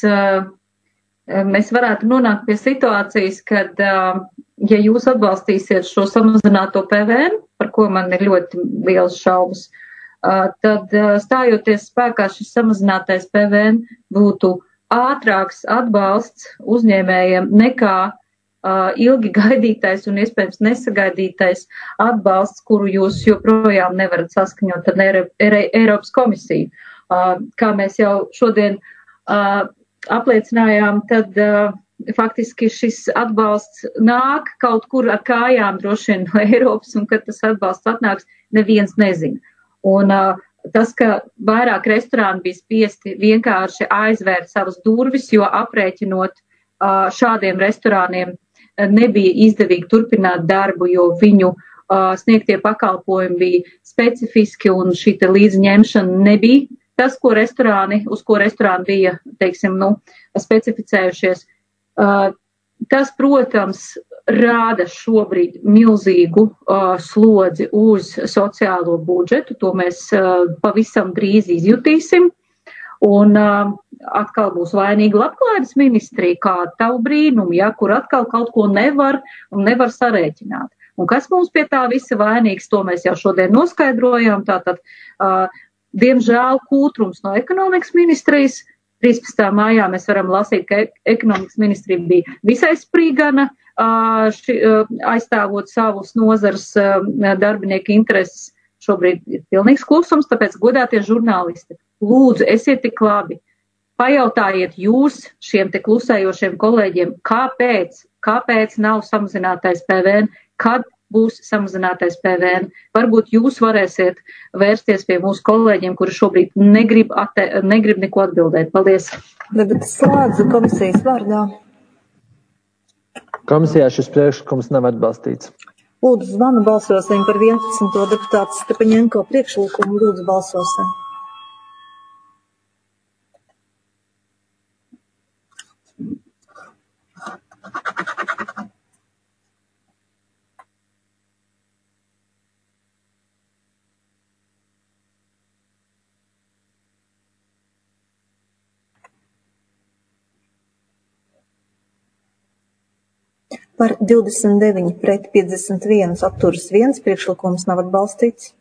varētu nonākt pie situācijas, kad, ja jūs atbalstīsiet šo samazināto PVN, par ko man ir ļoti liels šaubas, tad stājoties spēkā šis samazinātais PVN būtu ātrāks atbalsts uzņēmējiem nekā ilgi gaidītais un iespējams nesagaidītais atbalsts, kuru jūs joprojām nevarat saskaņot ar Eiropas komisiju. Kā mēs jau šodien apliecinājām, tad faktiski šis atbalsts nāk kaut kur ar kājām droši vien no Eiropas, un kad tas atbalsts atnāks, neviens nezina. Un tas, ka vairāk restorāni bija spiesti vienkārši aizvērt savas durvis, jo aprēķinot šādiem restorāniem nebija izdevīgi turpināt darbu, jo viņu sniegtie pakalpojumi bija specifiski un šī līdzņemšana nebija tas, uz ko restorāni bija, specificējušies. Tas, protams, rāda šobrīd milzīgu slodzi uz sociālo budžetu, to mēs pavisam drīz izjutīsim. Un atkal būs vainīga labklājības ministrija, kā tavu brīnumu, kur atkal kaut ko nevar sarēķināt. Un kas mums pie tā visa vainīgs, to mēs jau šodien noskaidrojām. Tātad, diemžēl kūtrums no ekonomikas ministrijas. 13. maijā mēs varam lasīt, ka ekonomikas ministrija bija visai sprīgana, aizstāvot savus nozars darbinieku intereses. Šobrīd ir pilnīgs klusums, tāpēc godātie žurnālisti, lūdzu, esiet tik labi, pajautājiet jūs šiem te klusējošiem kolēģiem, kāpēc nav samazinātais PVN, kad būs samazinātais PVN. Varbūt jūs varēsiet vērsties pie mūsu kolēģiem, kuri šobrīd negrib neko atbildēt. Paldies. Tagad slēdzu komisijas vārdā. Komisijā šis priekšlikums nav atbalstīts. Lūdzu, zvanu balsosim par 11. deputātu Stepaņenko priekšlikumu. Lūdzu, balsosim. Par 29 pret 51 atturas 1, priekšlikums nav atbalstīts.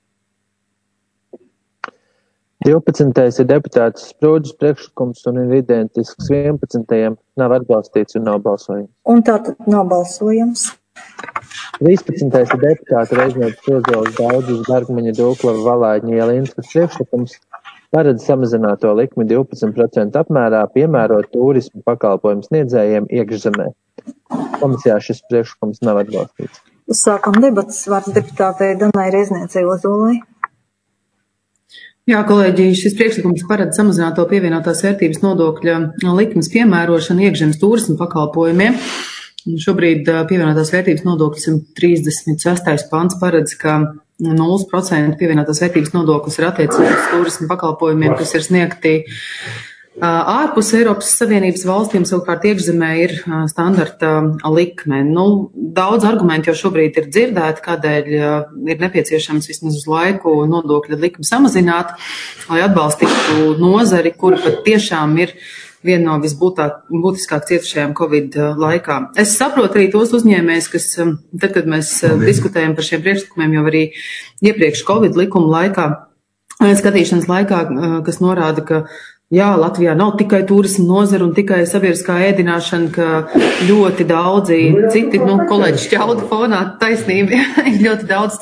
12. ir deputāts Sprūdžas priekšlikums un ir identisks 11. nav atbalstīts un nav balsojums. Un tātad nav balsojums. 13. ir deputāta Reiznieces Ozoles Daudzes Bergmaņa Dūklava Valaiņa Jelīnskas priekšlikums paredz samazināto likmi 12% apmērā piemērot turismu pakalpojumu sniedzējiem iekšzemē. Komisijā šis priekšlikums nav atbalstīts. Uzsākam debatas, vārds deputātei Danai Reizniecei Ozolei. Jā, kolēģi, šis priekšlikums paredz samazināto pievienotās vērtības nodokļa likmes piemērošanu iekšzemes turismu pakalpojumiem. Šobrīd pievienotās vērtības nodokļa 136. pants paredz, ka 0% pievienotās vērtības nodoklis ir attiecīgs uz turismu pakalpojumiem, kas ir sniegti ārpus Eiropas Savienības valstīm, savukārt iekšzemē ir standarta likme. Daudz argumentu jau šobrīd ir dzirdēti, kādēļ ir nepieciešams vismaz uz laiku nodokļa likmi samazināt, lai atbalstītu nozari, kura pat tiešām ir viena no visbūtiskāk cietušajām Covid laikā. Es saprotu arī tos uzņēmējus, kas, tad, kad mēs diskutējam par šiem priekšlikumiem jau arī iepriekš Covid likuma laikā, skatīšanas laikā, kas norāda, ka jā, Latvijā nav tikai turisma nozara un tikai sabiedriskā ēdināšana, ka ļoti daudzi citi, kolēģi šķauda fonā, taisnība, ļoti daudz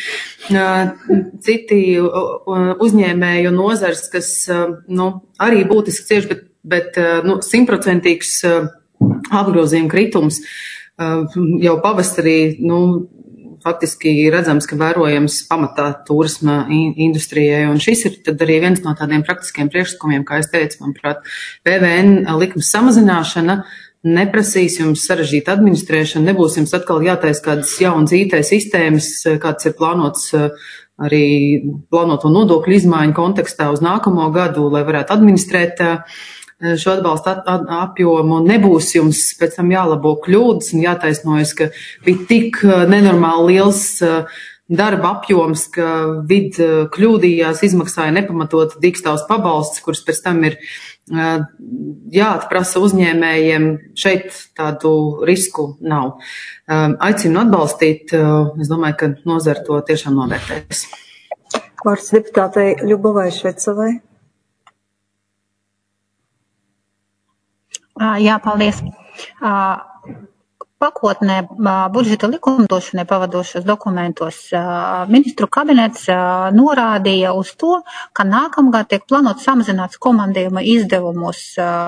citi uzņēmēji un nozars, kas, arī būtiski cieši, bet 100% apgrozījuma kritums jau pavasarī, faktiski redzams, ka vērojams pamatā turisma industrijai, un šis ir tad arī viens no tādiem praktiskiem priekšlikumiem, kā es teicu, manuprāt, PVN likmes samazināšana neprasīs jums sarežģīt administrēšanu, nebūs jums atkal jātais kādas jaunas IT sistēmas, kāds ir plānots arī plānoto nodokļu izmaiņu kontekstā uz nākamo gadu, lai varētu administrēt šo atbalstu apjomu. Nebūs jums pēc tam jālabo kļūdas un jātaisnojas, ka bija tik nenormāli liels darba apjoms, ka kļūdījās, izmaksāja nepamatot dīkstāvs pabalsts, kurus pēc tam ir jāatprasa uzņēmējiem. Šeit tādu risku nav. Aicinu atbalstīt, es domāju, ka nozara to tiešām novērtēs. Vārds deputātei Ļubovai Švecovai. Jā, paldies. Pakotnē budžeta likumdošanai pavadošos dokumentos ministru kabinets norādīja uz to, ka nākamgad tiek plānots samazināts komandējuma izdevumus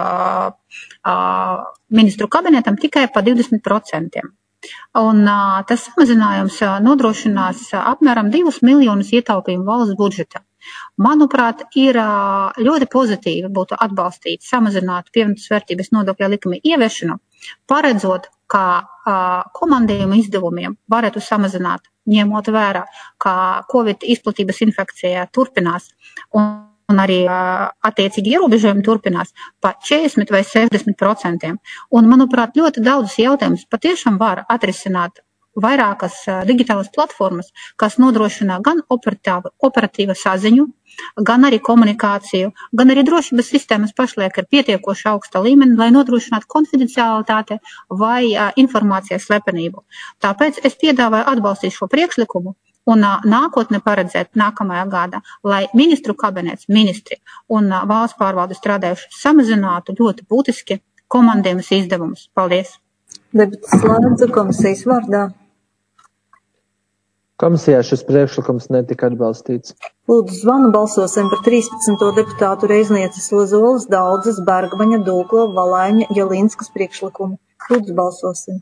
ministru kabinetam tikai pa 20%. Un tas samazinājums nodrošinās apmēram 2 miljonus ietaupījumu valsts budžetā. Manuprāt, ir ļoti pozitīvi būtu atbalstīt samazinātu pievienotās vērtības nodokļa likmi ieviešanu, paredzot, ka komandējuma izdevumiem varētu samazināt, ņemot vērā, ka Covid izplatības infekcija turpinās un arī attiecīgi ierobežojumi turpinās pa 40 vai 60%. Un, manuprāt, ļoti daudzus jautājumus patiešām var atrisināt vairākas digitālas platformas, kas nodrošina gan operatīvu saziņu, gan arī komunikāciju, gan arī drošības sistēmas pašlaik ir pietiekoši augsta līmeni, lai nodrošinātu konfidencialitāti vai informācijas slepenību. Tāpēc es piedāvāju atbalstīt šo priekšlikumu un nākotne paredzēt nākamajā gadā, lai ministru kabinets, ministri un valsts pārvalde strādājuši samazinātu ļoti būtiski komandējumus izdevumus. Paldies! Debates slēdza komisijas vārdā. Komisijā šis priekšlikums netika atbalstīts. Lūdzu zvanu, balsosim par 13. deputātu Reiznieces Ozoles Daudzes Bergmaņa Dūklava Valaiņa Jelīnskas priekšlikumu. Lūdzu balsosim.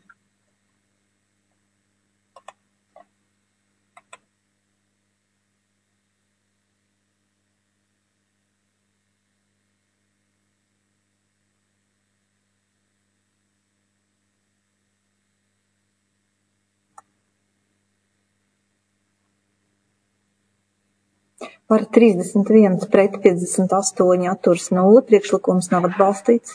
Par 31 pret 58 atturs 0, priekšlikums nav atbalstīts.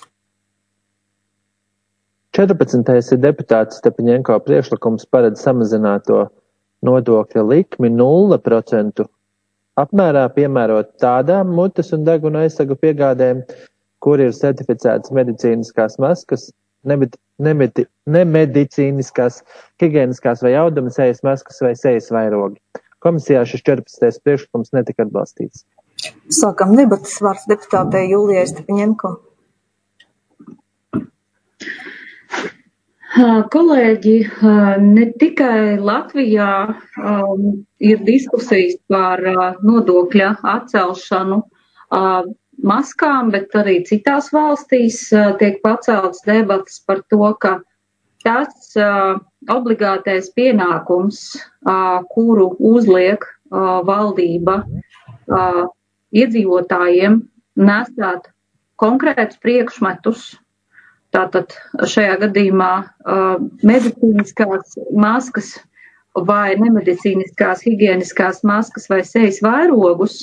14. ir deputāts Stepaņenko priekšlikums paredz samazināto nodokļa likmi 0% apmērā piemērot tādām mutes un deguna aizsegu piegādēm, kur ir certificētas medicīniskās maskas, nemedicīniskās, higieniskās vai auduma sejas maskas vai sejas vairogi. Komisijā šis 14. priekšlikums netika atbalstīts. Sākam debatas, vārds deputātei Julijai Stepaņenko. Kolēģi, ne tikai Latvijā ir diskusijas par nodokļa atcelšanu maskām, bet arī citās valstīs tiek paceltas debatas par to, ka tas obligātais pienākums, kuru uzliek valdība iedzīvotājiem, nesāt konkrētus priekšmetus. Tātad šajā gadījumā medicīniskās maskas vai nemedicīniskās higieniskās maskas vai sejas vairogus,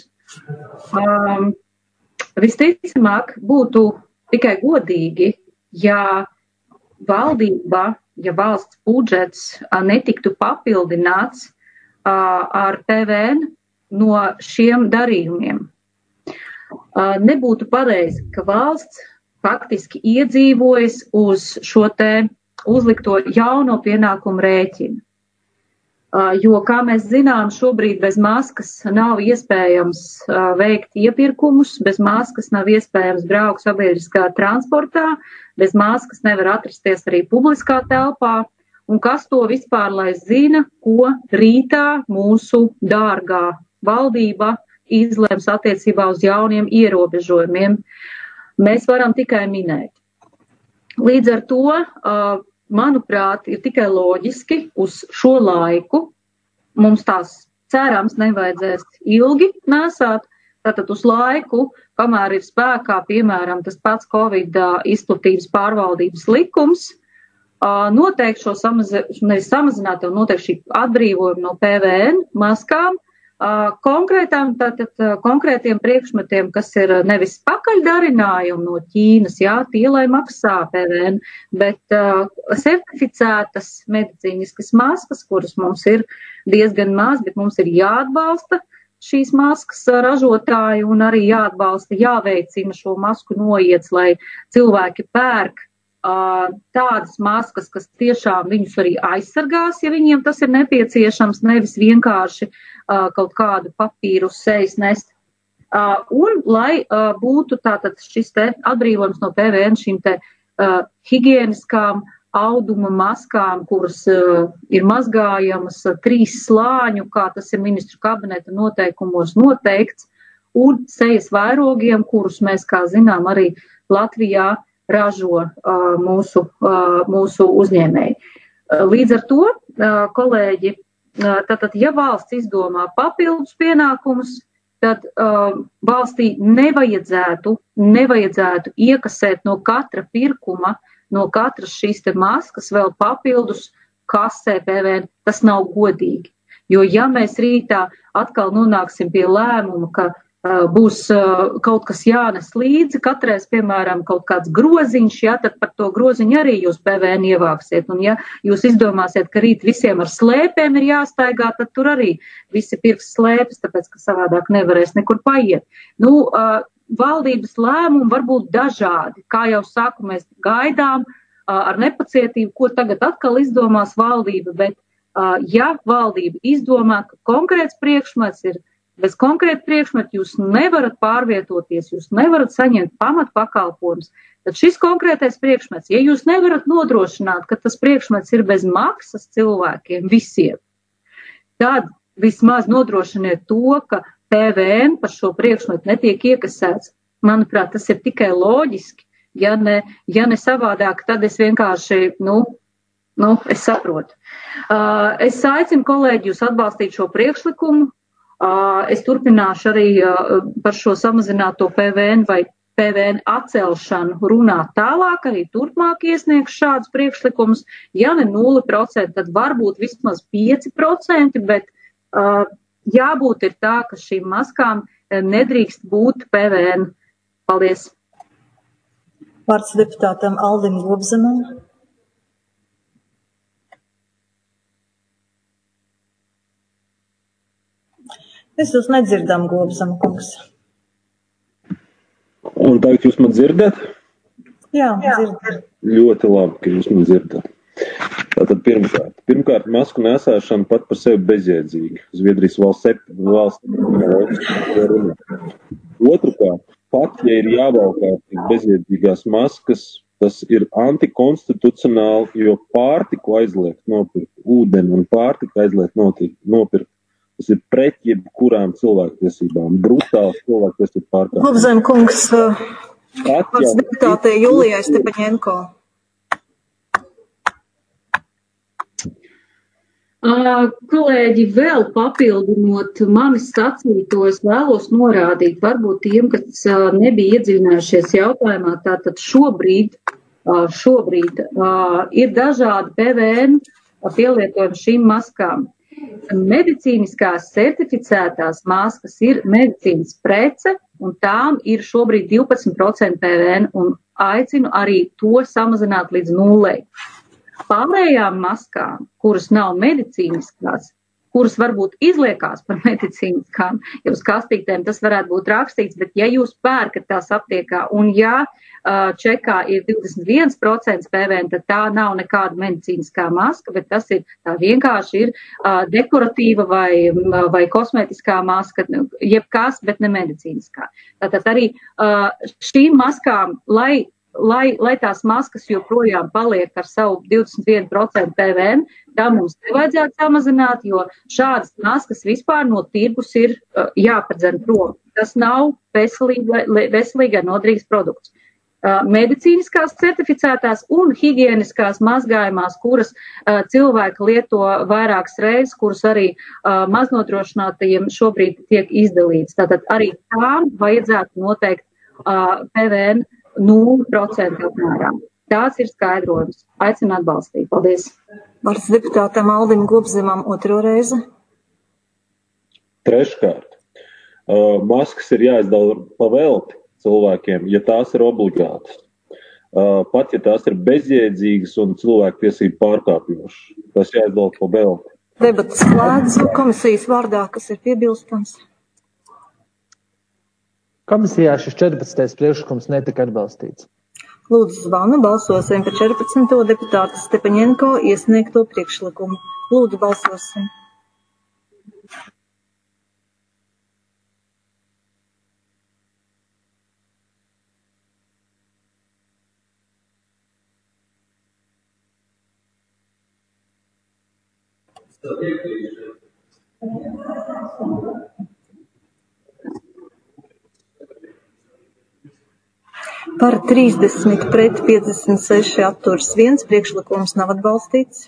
visticamāk būtu tikai godīgi, ja valdība, ja valsts budžets netiktu papildināts ar PVN no šiem darījumiem. Nebūtu pareizi, ka valsts faktiski iedzīvojas uz šo te uzlikto jauno pienākumu rēķinu. Jo, kā mēs zinām, šobrīd bez maskas nav iespējams veikt iepirkumus, bez maskas nav iespējams braukt sabiedriskā transportā, bez maskas nevar atrasties arī publiskā telpā. Un kas to vispār lai zina, ko rītā mūsu dārgā valdība izlems attiecībā uz jauniem ierobežojumiem. Mēs varam tikai minēt. Līdz ar to, manuprāt, ir tikai loģiski uz šo laiku, mums tās cerams nevajadzēs ilgi nesāt, tātad uz laiku, kamēr ir spēkā, piemēram, tas pats Covid izplatības pārvaldības likums, noteikti šo samazināto, noteikti šī atbrīvojuma no PVN maskām, konkrētiem priekšmetiem, kas ir nevis pakaļdarinājumi no Ķīnas, jā, tie, lai maksā PVN, bet certificētas medicīniskas maskas, kuras mums ir diezgan maz, bet mums ir jāatbalsta šīs maskas ražotāji un arī jāatbalsta, jāveicina šo masku noiets, lai cilvēki pērk tādas maskas, kas tiešām viņus arī aizsargās, ja viņiem tas ir nepieciešams, nevis vienkārši kaut kādu papīru uz sejas nest. Un lai būtu tātad šis te atbrīvojums no PVN šīm te higieniskām auduma maskām, kuras ir mazgājamas 3 slāņu, kā tas ir ministru kabineta noteikumos noteikts, un sejas vairogiem, kurus mēs, kā zinām, arī Latvijā ražo mūsu uzņēmēji. Līdz ar to, kolēģi, tātad, ja valsts izdomā papildus pienākumus, tad valstī nevajadzētu iekasēt no katra pirkuma, no katras šīs te maskas vēl papildus kasē PVN. Tas nav godīgi. Jo ja mēs rītā atkal nonāksim pie lēmuma, ka būs kaut kas jānes līdzi, katreiz, piemēram, kaut kāds groziņš, ja, tad par to groziņu arī jūs PVN ievāksiet. Un ja jūs izdomāsiet, ka rīt visiem ar slēpēm ir jāstaigā, tad tur arī visi pirks slēpes, tāpēc, ka savādāk nevarēs nekur paiet. Valdības lēmumi var būt dažādi. Kā jau saku, mēs gaidām ar nepacietību, ko tagad atkal izdomās valdība, bet ja valdība izdomā, ka konkrēts priekšmets ir bez konkrēta priekšmeta, jūs nevarat pārvietoties, jūs nevarat saņemt pamatpakalpojumus, tad šis konkrētais priekšmets, ja jūs nevarat nodrošināt, ka tas priekšmets ir bez maksas cilvēkiem visiem, tad vismaz nodrošiniet to, ka PVN par šo priekšmetu netiek iekasēts. Manuprāt, tas ir tikai loģiski. Ja ne savādāk, tad es vienkārši, es saprotu. Es aicinu kolēģi jūs atbalstīt šo priekšlikumu. Es turpināšu arī par šo samazināto PVN vai PVN atcelšanu runāt tālāk, arī turpmāk iesniegšu šādus priekšlikumus. Ja ne 0%, tad varbūt vismaz 5%, bet jābūt ir tā, ka šīm maskām nedrīkst būt PVN. Paldies. Vārds deputātam Aldim Gobzemam. Mēs jūs nedzirdam, Gobzema kungs. Un tagad jūs man dzirdat? Jā, dzirdu. Ļoti labi, ka jūs man dzirdat. Tātad pirmkārt, masku nesāšana pat par sevi bezjēdzīga. Zviedrijas valsts. Otrkārt, pat, ja ir jāvalkā bezjēdzīgās maskas, tas ir antikonstitucionāli, jo pārtiku aizliegt nopirkt, ūdeni un pārtiku aizliegt nopirkt. Tas ir pret jebkurām cilvēktiesībām. Brutāls cilvēktiesību pārkāpums. Lobzem kungs, vārds deputātei Julijai Stepaņenko. Kolēģi, vēl papildinot manis sacīto, es vēlos norādīt, varbūt tiem, kas nebija iedziļinājušies jautājumā, tātad šobrīd ir dažādi PVN pielietojumi šīm maskām. Medicīniskās certificētās maskas ir medicīnas prece, un tām ir šobrīd 12% PVN, un aicinu arī to samazināt līdz 0. Pārējām maskām, kuras nav medicīniskās, kuras varbūt izliekās par medicīniskām, ja uz kastītēm tas varētu būt rakstīts, bet ja jūs pērkat tās aptiekā un ja čekā ir 21% PVN, tad tā nav nekāda medicīniskā maska, bet tas ir tā vienkārši ir dekoratīva vai kosmētiskā maska, jebkas, bet ne medicīniskā. Tātad arī šīm maskām, lai tās maskas joprojām paliek ar savu 21% PVN, tā mums nevajadzētu samazināt, jo šādas maskas vispār no tirgus ir jāpadzen prom. Tas nav veselīgai noderīgs produkts. Medicīniskās certificētās un higieniskās mazgājumās, kuras cilvēki lieto vairākas reizes, kuras arī maznodrošinātajiem šobrīd tiek izdalīts. Tātad arī tām vajadzētu noteikt PVN 0% apmērā. Tāds ir skaidrojums. Aicinu atbalstīt. Paldies. Vārds deputātam Aldim Gobzemam 2. reizi. Treškārt, maskas ir jāizdala pavelti cilvēkiem, ja tās ir obligātas. Pat, ja tās ir bezjēdzīgas un cilvēktiesību pārkāpjošas. Tas jāizdala pavelti. Debatas slēdzu komisijas vārdā, kas ir piebilstams. Komisijā šis 14. priekšlikums netika atbalstīts. Lūdzu zvanu, balsosim par 14. deputāta Stepaņenko iesniegto priekšlikumu. Lūdzu, balsosim. Par 30 pret 56 atturas 1 priekšlikums nav atbalstīts.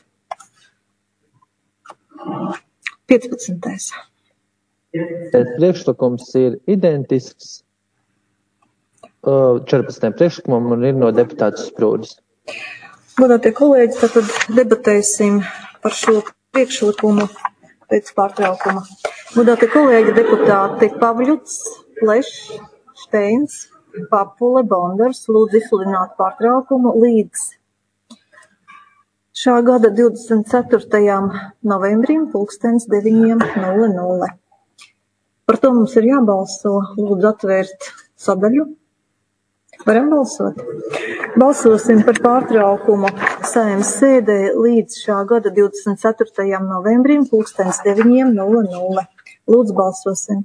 15. Priekšlikums ir identisks 14. priekšlikumam un ir no deputātas Sprūdes. Godātie kolēģi, tātad debatēsim par šo priekšlikumu pēc pārtraukuma. Godātie kolēģi deputāti Pavļuts, Plešs, Šteins, Papule, Bondars lūdzu izsludināt pārtraukumu līdz šā gada 24. novembrim 9:00. Par to mums ir jābalso. Lūdzu atvērt sadaļu. Varam balsot. Balsosim par pārtraukumu Saeimas sēdē līdz šā gada 24. novembrim 9:00. Lūdzu balsosim.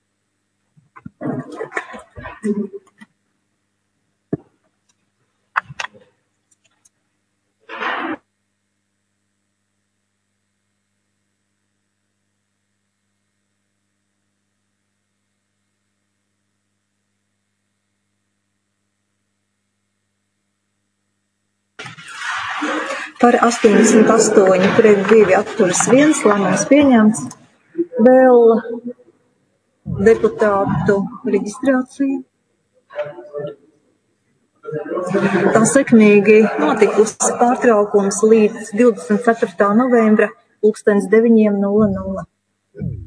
Par 88 pret 2 atturas 1 lēmums pieņemts. Vēl deputātu reģistrācija. Tā sekmīgi notikusi pārtraukums līdz 24. novembra 9:00.